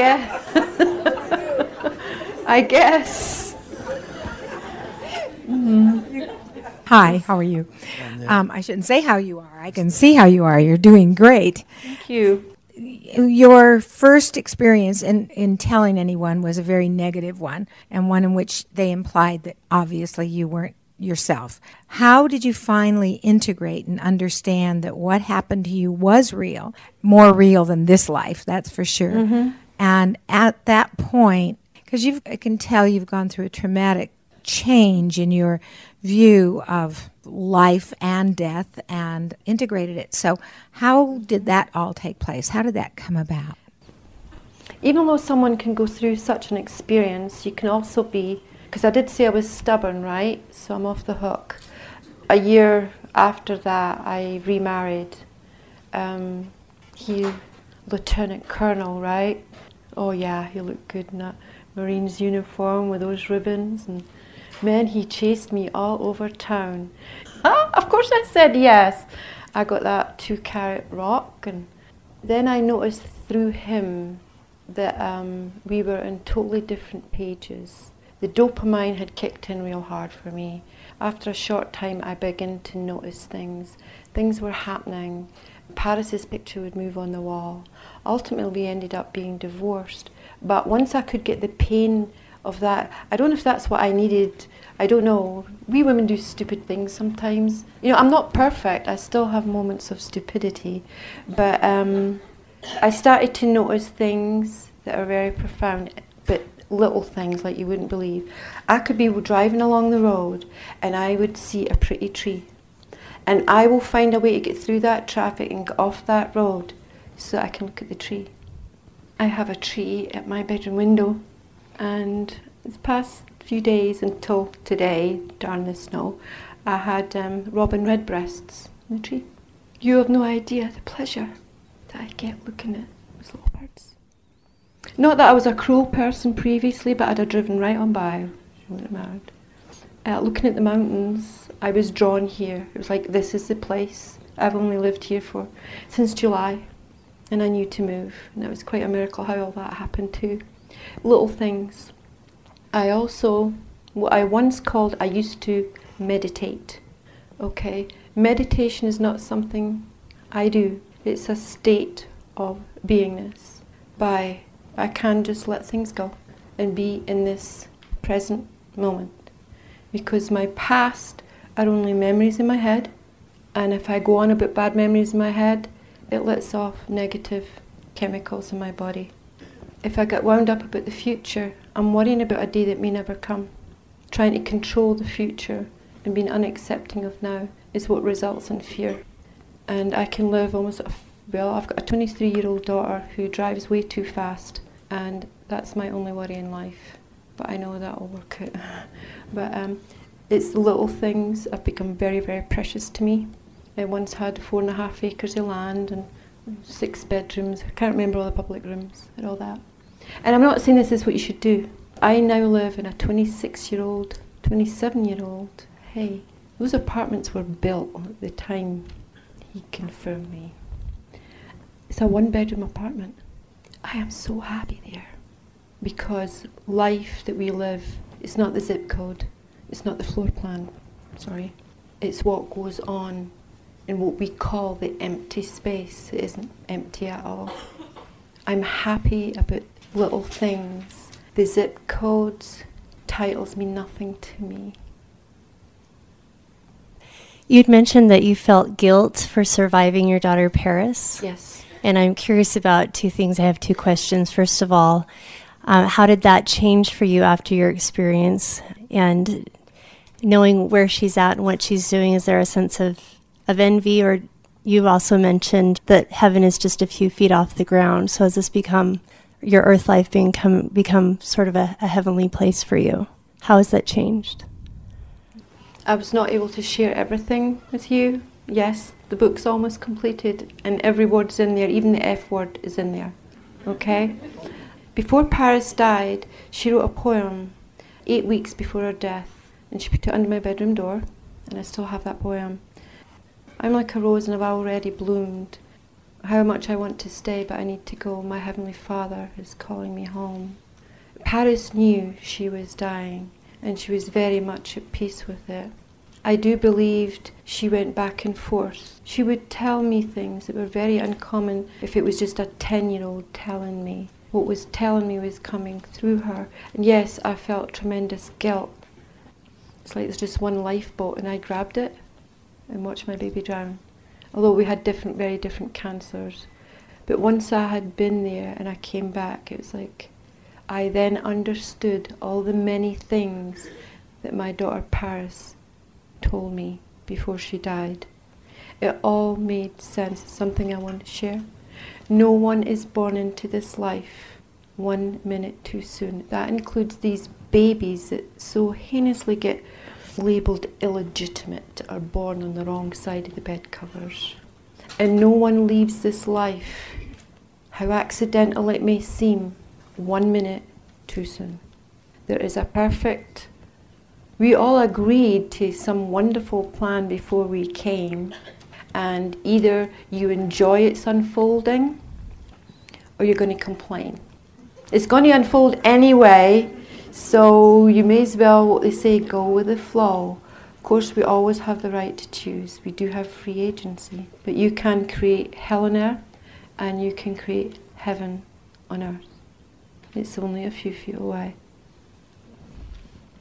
guess. Hi, how are you? I shouldn't say how you are. I can see how you are. You're doing great. Thank you. Your first experience in telling anyone was a very negative one, and one in which they implied that obviously you weren't yourself. How did you finally integrate and understand that what happened to you was real, more real than this life, that's for sure? Mm-hmm. And at that point, because I can tell you've gone through a traumatic change in your view of life and death and integrated it. So how did that all take place? How did that come about? Even though someone can go through such an experience, you can also be, because I did say I was stubborn, right? So I'm off the hook. A year after that, I remarried. He, Lieutenant Colonel, right? Oh yeah, he looked good in that Marine's uniform with those ribbons, and man, he chased me all over town. Of course I said yes. I got that 2-carat rock, and then I noticed through him that we were on totally different pages. The dopamine had kicked in real hard for me. After a short time, I began to notice things. Things were happening. Paris's picture would move on the wall. Ultimately, we ended up being divorced. But once I could get the pain of that, I don't know if that's what I needed I don't know. We women do stupid things sometimes. You know, I'm not perfect. I still have moments of stupidity. But I started to notice things that are very profound, but little things like you wouldn't believe. I could be driving along the road and I would see a pretty tree. And I will find a way to get through that traffic and get off that road so that I can look at the tree. I have a tree at my bedroom window, and this past few days until today, darn the snow, I had robin redbreasts in the tree. You have no idea the pleasure that I get looking at those little birds. Not that I was a cruel person previously, but I'd have driven right on by. She wouldn't have mattered. Looking at the mountains, I was drawn here. It was like, this is the place. I've only lived here since July, and I knew to move. And it was quite a miracle how all that happened too. Little things. I also, what I once called, I used to meditate. Okay, meditation is not something I do. It's a state of beingness. I can just let things go and be in this present moment. Because my past are only memories in my head, and if I go on about bad memories in my head, it lets off negative chemicals in my body. If I get wound up about the future, I'm worrying about a day that may never come. Trying to control the future and being unaccepting of now is what results in fear. And I can live I've got a 23-year-old daughter who drives way too fast, and that's my only worry in life. But I know that will work out. But it's the little things have become very, very precious to me. I once had 4.5 acres of land and 6 bedrooms. I can't remember all the public rooms and all that. And I'm not saying this is what you should do. I now live in a 26-year-old, 27-year-old. Hey, those apartments were built at the time he confirmed me. It's a 1-bedroom apartment. I am so happy there because life that we live, it's not the zip code, it's not the floor plan, sorry. It's what goes on in what we call the empty space. It isn't empty at all. I'm happy about little things. The zip codes, titles mean nothing to me. You'd mentioned that you felt guilt for surviving your daughter Paris. Yes. And I'm curious about 2 things. I have 2 questions. First of all, how did that change for you after your experience? And knowing where she's at and what she's doing, is there a sense of envy? Or you've also mentioned that heaven is just a few feet off the ground. So has this become, your earth life become sort of a heavenly place for you? How has that changed? I was not able to share everything with you. Yes, the book's almost completed and every word's in there, even the F word is in there. Okay? Before Paris died, she wrote a poem 8 weeks before her death, and she put it under my bedroom door, and I still have that poem. I'm like a rose and I've already bloomed. How much I want to stay, but I need to go. My Heavenly Father is calling me home. Paris knew she was dying, and she was very much at peace with it. I do believe she went back and forth. She would tell me things that were very uncommon if it was just a 10-year-old telling me. What was telling me was coming through her. And yes, I felt tremendous guilt. It's like there's just one lifeboat and I grabbed it and watched my baby drown. Although we had very different cancers. But once I had been there and I came back, it was like I then understood all the many things that my daughter Paris told me before she died. It all made sense. It's something I want to share. No one is born into this life 1 minute too soon. That includes these babies that so heinously get labelled illegitimate, are born on the wrong side of the bed covers. And no one leaves this life, how accidental it may seem, 1 minute too soon. There is a perfect... We all agreed to some wonderful plan before we came, and either you enjoy its unfolding or you're going to complain. It's going to unfold anyway, so you may as well, what they say, go with the flow. Of course, we always have the right to choose. We do have free agency, but you can create hell on earth and you can create heaven on earth. It's only a few feet away.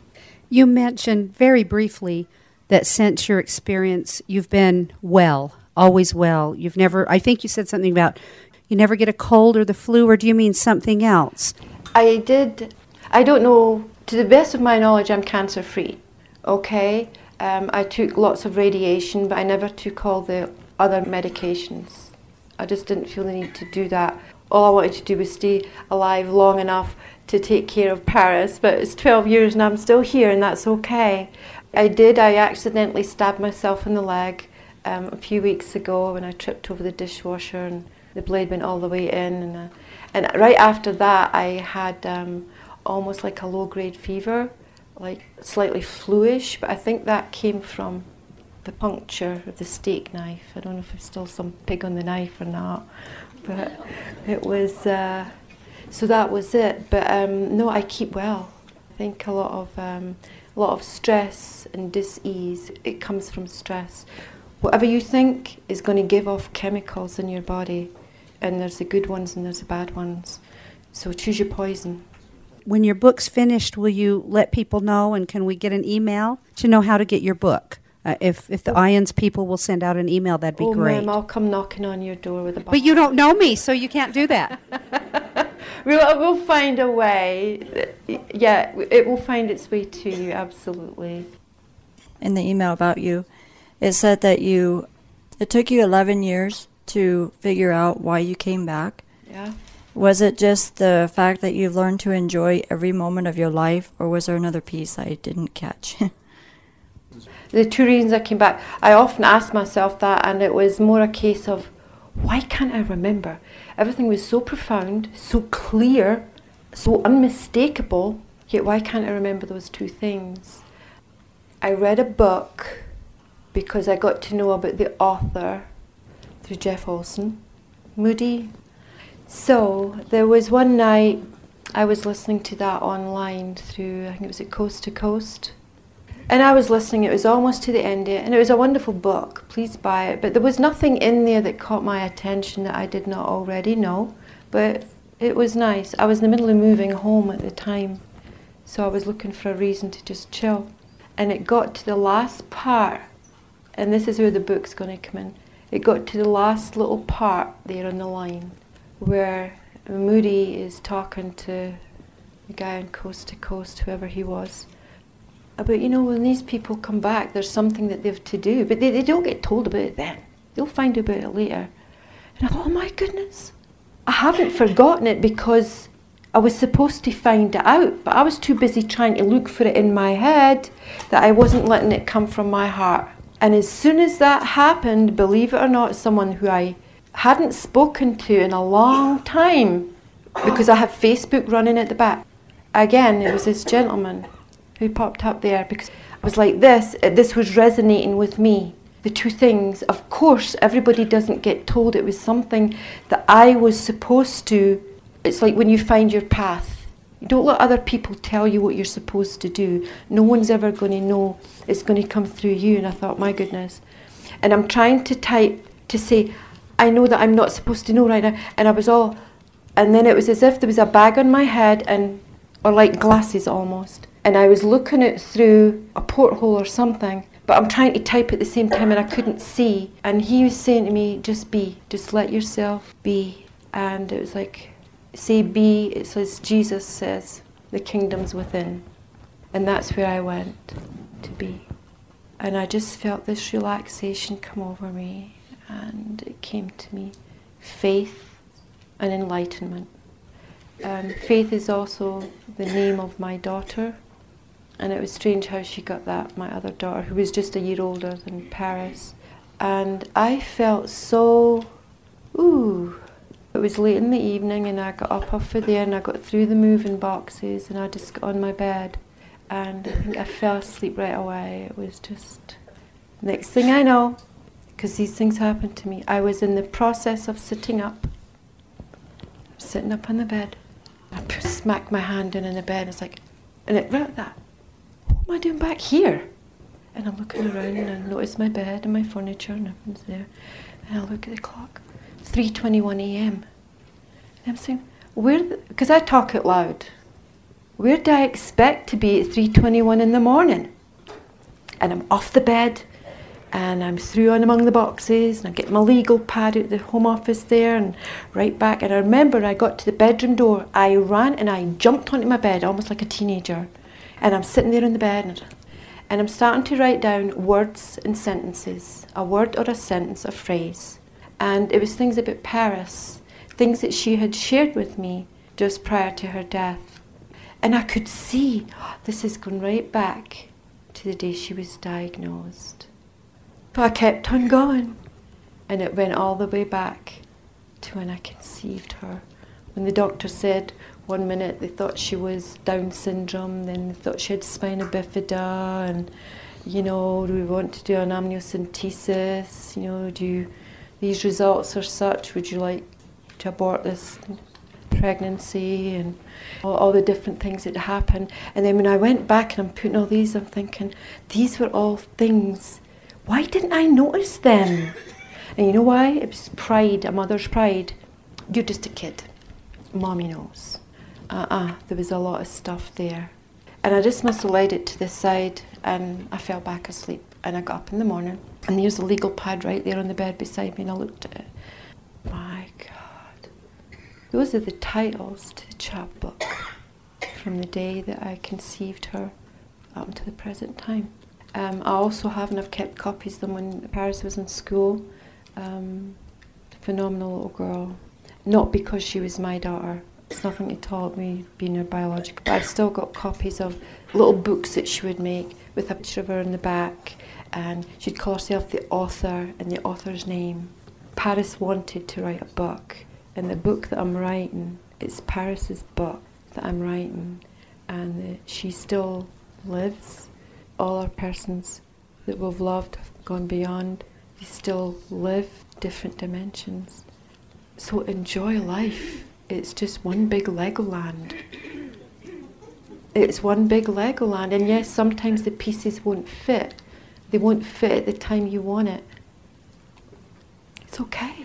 You mentioned very briefly that since your experience, you've been well, always well. You've never, I think you said something about you never get a cold or the flu, or do you mean something else? I don't know, to the best of my knowledge, I'm cancer free, okay? I took lots of radiation, but I never took all the other medications. I just didn't feel the need to do that. All I wanted to do was stay alive long enough to take care of Paris, but it's 12 years and I'm still here, and that's okay. I accidentally stabbed myself in the leg a few weeks ago when I tripped over the dishwasher and the blade went all the way in. And right after that, I had almost like a low-grade fever, like slightly fluish, but I think that came from the puncture of the steak knife. I don't know if there's still some pig on the knife or not, but it was, so that was it. But no, I keep well. I think a lot of stress and dis-ease, it comes from stress. Whatever you think is going to give off chemicals in your body, and there's the good ones and there's the bad ones. So choose your poison. When your book's finished, will you let people know, and can we get an email to know how to get your book? If the IONS people will send out an email, that'd be great. Ma'am, I'll come knocking on your door with a box. But you don't know me, so you can't do that. We'll find a way. Yeah, it will find its way to you, absolutely. In the email about you, it said that it took you 11 years to figure out why you came back. Yeah. Was it just the fact that you've learned to enjoy every moment of your life, or was there another piece I didn't catch? The two reasons I came back, I often asked myself that, and it was more a case of, why can't I remember? Everything was so profound, so clear, so unmistakable, yet why can't I remember those two things? I read a book because I got to know about the author through Jeff Olson, Moody. So there was one night I was listening to that online through, I think it was at Coast to Coast. And I was listening, it was almost to the end of it, and it was a wonderful book, please buy it. But there was nothing in there that caught my attention that I did not already know. But it was nice. I was in the middle of moving home at the time, so I was looking for a reason to just chill. And it got to the last part, and this is where the book's going to come in. It got to the last little part there on the line, where Moody is talking to the guy on Coast to Coast, whoever he was, about, when these people come back, there's something that they have to do, but they don't get told about it then. They'll find out about it later. And I thought, oh my goodness, I haven't forgotten it because I was supposed to find it out, but I was too busy trying to look for it in my head that I wasn't letting it come from my heart. And as soon as that happened, believe it or not, someone who I hadn't spoken to in a long time, because I have Facebook running at the back. Again, it was this gentleman who popped up there, because I was like, this was resonating with me. The two things, of course, everybody doesn't get told. It was something that I was supposed to. It's like when you find your path. You don't let other people tell you what you're supposed to do. No one's ever going to know. It's going to come through you. And I thought, my goodness. And I'm trying to type to say, I know that I'm not supposed to know right now. And and then it was as if there was a bag on my head, or like glasses almost. And I was looking it through a porthole or something, but I'm trying to type at the same time and I couldn't see. And he was saying to me, just be, just let yourself be. And it was like, say be, it says, Jesus says, the kingdom's within. And that's where I went to be. And I just felt this relaxation come over me, and it came to me, faith and enlightenment. Faith is also the name of my daughter. And it was strange how she got that, my other daughter, who was just a year older than Paris. And I felt so, It was late in the evening, and I got up off of there, and I got through the moving boxes, and I just got on my bed. And I think I fell asleep right away. It was just, next thing I know, because these things happened to me, I was in the process of sitting up, sitting up on the bed. I smacked my hand in the bed, it's like, and it wrote that. What am I doing back here? And I'm looking around and I notice my bed and my furniture, nothing's there. And I look at the clock, 3:21 a.m. And I'm saying, because I talk out loud. where do I expect to be at 3:21 in the morning? And I'm off the bed, and I'm through and among the boxes, and I get my legal pad at the Home Office there, and right back. And I remember I got to the bedroom door, I ran and I jumped onto my bed, almost like a teenager. And I'm sitting there in the bed, and I'm starting to write down words and sentences, a word or a sentence, a phrase. And it was things about Paris, things that she had shared with me just prior to her death. And I could see, this is going right back to the day she was diagnosed. So I kept on going, and it went all the way back to when I conceived her. When the doctor said, one minute they thought she was Down syndrome, then they thought she had spina bifida, and, you know, do we want to do an amniocentesis? You know, these results are such, would you like to abort this pregnancy? And all the different things that happened. And then when I went back and I'm putting all these, I'm thinking, these were all things, why didn't I notice them? And you know why? It was pride, a mother's pride. You're just a kid. Mommy knows. There was a lot of stuff there. And I just must have laid it to the side, and I fell back asleep. And I got up in the morning, and there's a legal pad right there on the bed beside me, and I looked at it. My God. Those are the titles to the chapbook from the day that I conceived her up to the present time. I also have, and I've kept copies of them when Paris was in school. Phenomenal little girl. Not because she was my daughter. It's nothing at all with me being her biological. But I've still got copies of little books that she would make with a picture of her in the back. And she'd call herself the author and the author's name. Paris wanted to write a book. And the book that I'm writing, it's Paris's book that I'm writing. And she still lives. All our persons that we've loved have gone beyond. They still live different dimensions. So enjoy life. It's just one big Legoland. It's one big Legoland. And yes, sometimes the pieces won't fit. They won't fit at the time you want it. It's okay.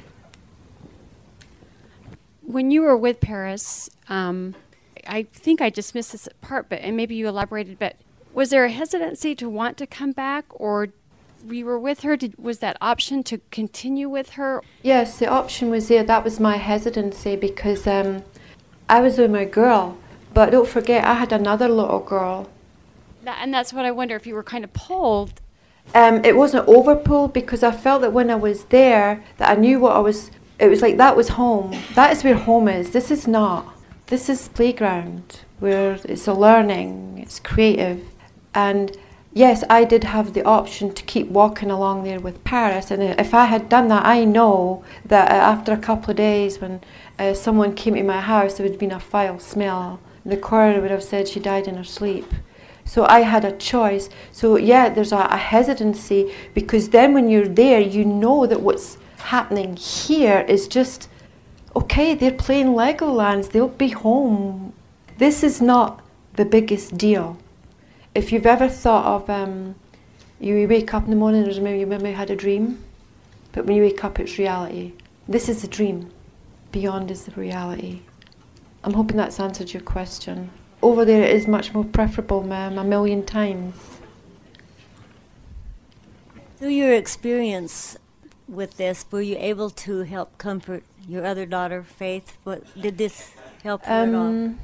When you were with Paris, I think I just missed this part, and maybe you elaborated, but was there a hesitancy to want to come back, or we were with her? Was that option to continue with her? Yes, the option was there. That was my hesitancy because I was with my girl. But don't forget, I had another little girl. And that's what I wonder, if you were kind of pulled. It wasn't over-pulled because I felt that when I was there, that I knew what I was... It was like that was home. That is where home is. This is not. This is playground where it's a learning, it's creative. And yes, I did have the option to keep walking along there with Paris, and if I had done that, I know that after a couple of days when someone came to my house, there would have been a foul smell. The coroner would have said she died in her sleep. So I had a choice. So yeah, there's a hesitancy, because then when you're there, you know that what's happening here is just, okay, they're playing Legolands, they'll be home. This is not the biggest deal. If you've ever thought of, you wake up in the morning and you maybe had a dream, but when you wake up it's reality. This is the dream. Beyond is the reality. I'm hoping that's answered your question. Over there it is much more preferable, ma'am, a million times. Through your experience with this, were you able to help comfort your other daughter, Faith? Did this help you at all?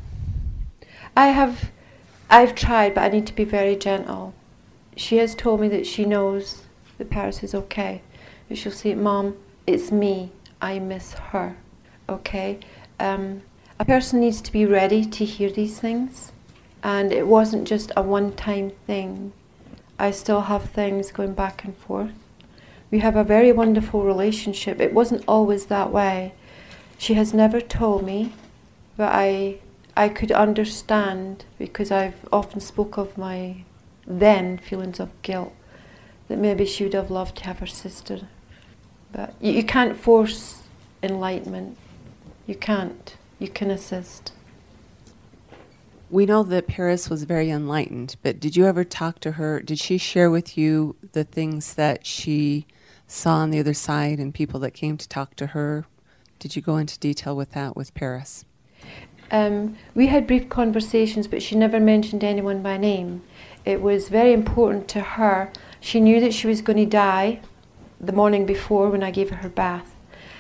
I've tried, but I need to be very gentle. She has told me that she knows that Paris is okay. But she'll say, Mom, it's me. I miss her. Okay? A person needs to be ready to hear these things. And it wasn't just a one-time thing. I still have things going back and forth. We have a very wonderful relationship. It wasn't always that way. She has never told me, but I could understand, because I've often spoke of my then feelings of guilt, that maybe she would have loved to have her sister. But you can't force enlightenment. You can't. You can assist. We know that Paris was very enlightened, but did you ever talk to her? Did she share with you the things that she saw on the other side and people that came to talk to her? Did you go into detail with that with Paris? We had brief conversations, but she never mentioned anyone by name. It was very important to her. She knew that she was going to die the morning before when I gave her bath.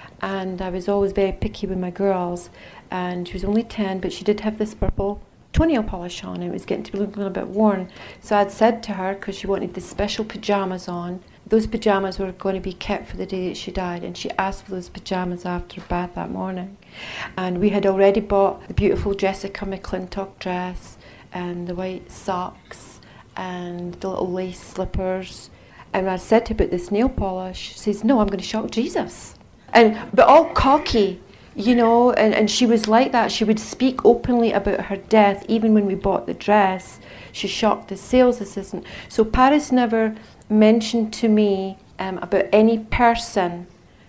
And I was always very picky with my girls. And she was only 10, but she did have this purple toenail polish on, and it was getting to be looking a little bit worn. So I'd said to her, because she wanted the special pajamas on, those pajamas were going to be kept for the day that she died, and she asked for those pajamas after her bath that morning. And we had already bought the beautiful Jessica McClintock dress and the white socks and the little lace slippers. And when I said to her about this nail polish, she says, "No, I'm going to shock Jesus." But all cocky, you know, and she was like that. She would speak openly about her death. Even when we bought the dress, she shocked the sales assistant. So Paris never mentioned to me about any person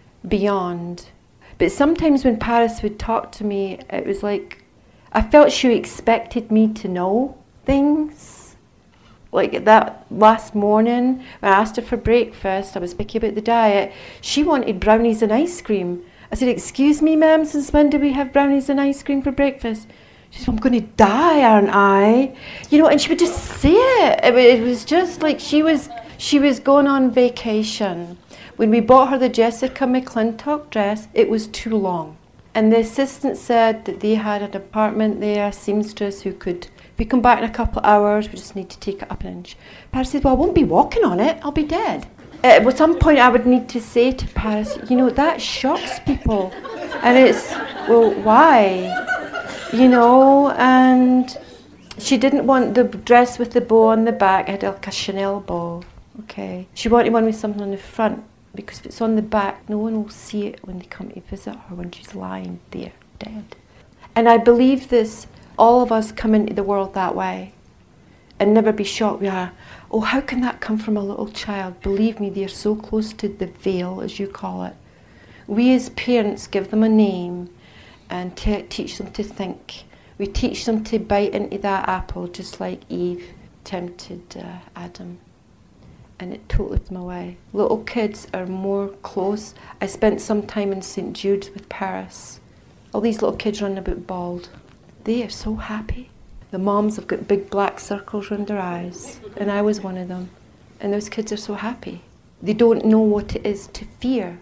beyond. But sometimes when Paris would talk to me, it was like I felt she expected me to know things. Like that last morning, when I asked her for breakfast, I was picky about the diet. She wanted brownies and ice cream. I said, "Excuse me, ma'am, since when do we have brownies and ice cream for breakfast?" She said, "I'm going to die, aren't I?" You know, and she would just say it. It was just like she was going on vacation. When we bought her the Jessica McClintock dress, it was too long. And the assistant said that they had an apartment there, a seamstress who could, if we come back in a couple of hours, we just need to take it up an inch. Paris said, "Well, I won't be walking on it, I'll be dead." At some point I would need to say to Paris, you know, that shocks people. And it's, well, why? You know, and she didn't want the dress with the bow on the back. It had like a Chanel bow, okay. She wanted one with something on the front, because if it's on the back, no one will see it when they come to visit her when she's lying there, dead. And I believe this, all of us come into the world that way and never be shocked. We are, oh, how can that come from a little child? Believe me, they're so close to the veil, as you call it. We as parents give them a name and teach them to think. We teach them to bite into that apple, just like Eve tempted Adam. And it totally blew me away. Little kids are more close. I spent some time in St. Jude's with Paris. All these little kids running about bald. They are so happy. The moms have got big black circles around their eyes, and I was one of them. And those kids are so happy. They don't know what it is to fear.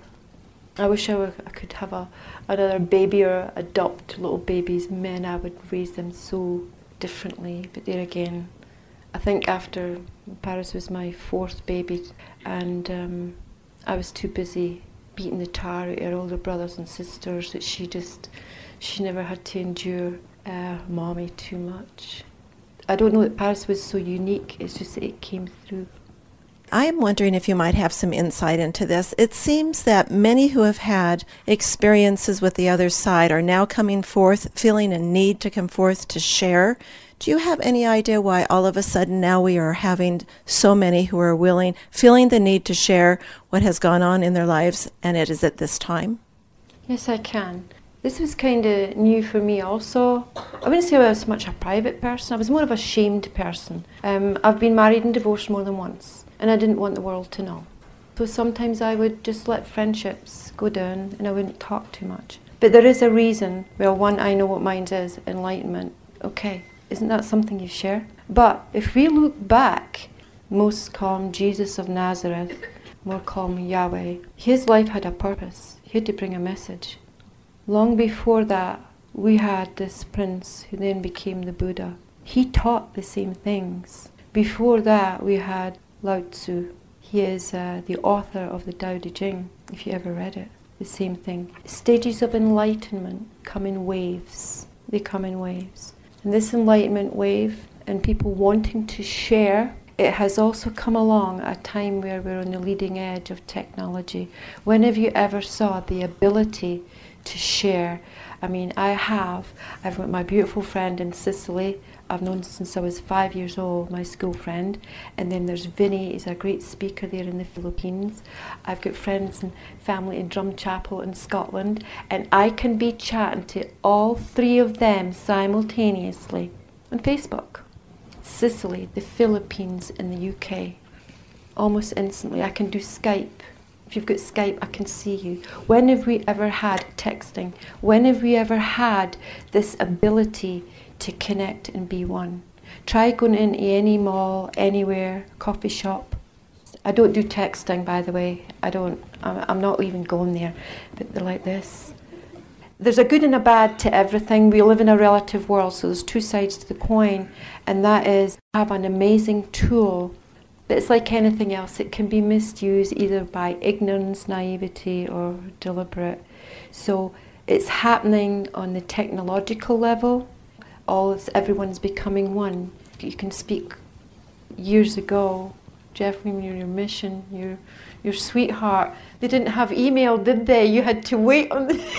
I wish I could have another baby or adopt little babies. Men, I would raise them so differently. But there again, I think after Paris was my fourth baby, and I was too busy beating the tar out of her older brothers and sisters that she never had to endure mommy too much. I don't know that Paris was so unique, it's just that it came through. I am wondering if you might have some insight into this. It seems that many who have had experiences with the other side are now coming forth, feeling a need to come forth to share. Do you have any idea why all of a sudden now we are having so many who are willing, feeling the need to share what has gone on in their lives, and it is at this time? Yes, I can. This was kind of new for me also. I wouldn't say I was much a private person. I was more of a shamed person. I've been married and divorced more than once, and I didn't want the world to know. So sometimes I would just let friendships go down and I wouldn't talk too much. But there is a reason. Well, one, I know what mine is, enlightenment. Okay, isn't that something you share? But if we look back, most call him Jesus of Nazareth, more call him Yahweh. His life had a purpose. He had to bring a message. Long before that, we had this prince who then became the Buddha. He taught the same things. Before that, we had Lao Tzu. He is the author of the Tao Te Ching, if you ever read it. The same thing. Stages of enlightenment come in waves. They come in waves. And this enlightenment wave, and people wanting to share, it has also come along at a time where we're on the leading edge of technology. When have you ever saw the ability to share? I mean, I've got my beautiful friend in Sicily. I've known since I was 5 years old, my school friend. And then there's Vinny, he's a great speaker there in the Philippines. I've got friends and family in Drumchapel in Scotland. And I can be chatting to all three of them simultaneously on Facebook. Sicily, the Philippines, and the UK. Almost instantly. I can do Skype. If you've got Skype, I can see you. When have we ever had texting? When have we ever had this ability to connect and be one? Try going into any mall, anywhere, coffee shop. I don't do texting, by the way. I'm not even going there. But they're like this. There's a good and a bad to everything. We live in a relative world, so there's two sides to the coin. And that is, have an amazing tool. But it's like anything else. It can be misused either by ignorance, naivety, or deliberate. So it's happening on the technological level. Everyone's becoming one. You can speak years ago, Jeffrey, when you were in your mission, your sweetheart, they didn't have email, did they? You had to wait on the...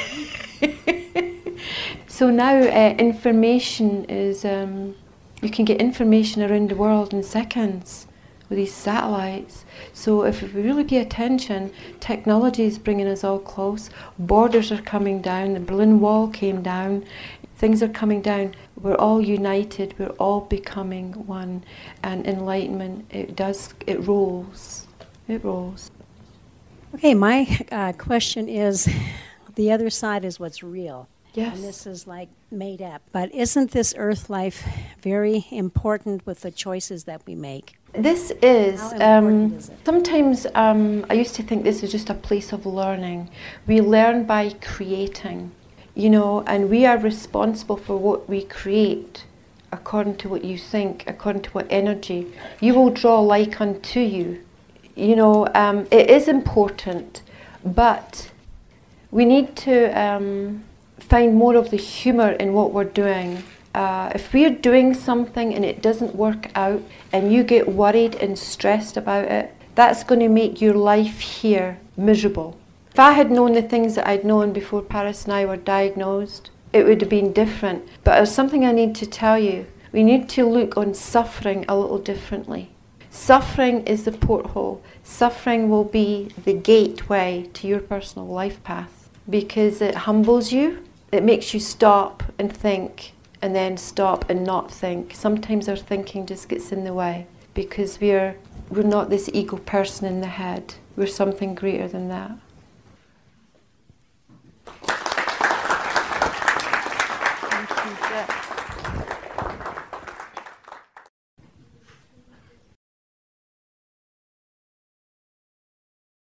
So now information is, you can get information around the world in seconds with these satellites. So if we really pay attention, technology is bringing us all close. Borders are coming down. The Berlin Wall came down. Things are coming down. We're all united. We're all becoming one. And enlightenment, it rolls. It rolls. Okay, my question is, the other side is what's real. Yes. And this is like made up. But isn't this earth life very important with the choices that we make? This is, How important is it? sometimes I used to think this is just a place of learning. We learn by creating, and we are responsible for what we create according to what you think, according to what energy. You will draw like unto you. It is important, but we need to find more of the humour in what we're doing. If we're doing something and it doesn't work out and you get worried and stressed about it, that's going to make your life here miserable. If I had known the things that I'd known before Paris and I were diagnosed, it would have been different. But there's something I need to tell you. We need to look on suffering a little differently. Suffering is the porthole. Suffering will be the gateway to your personal life path because it humbles you. It makes you stop and think, and then stop and not think. Sometimes our thinking just gets in the way because we're not this ego person in the head. We're something greater than that. Thank you.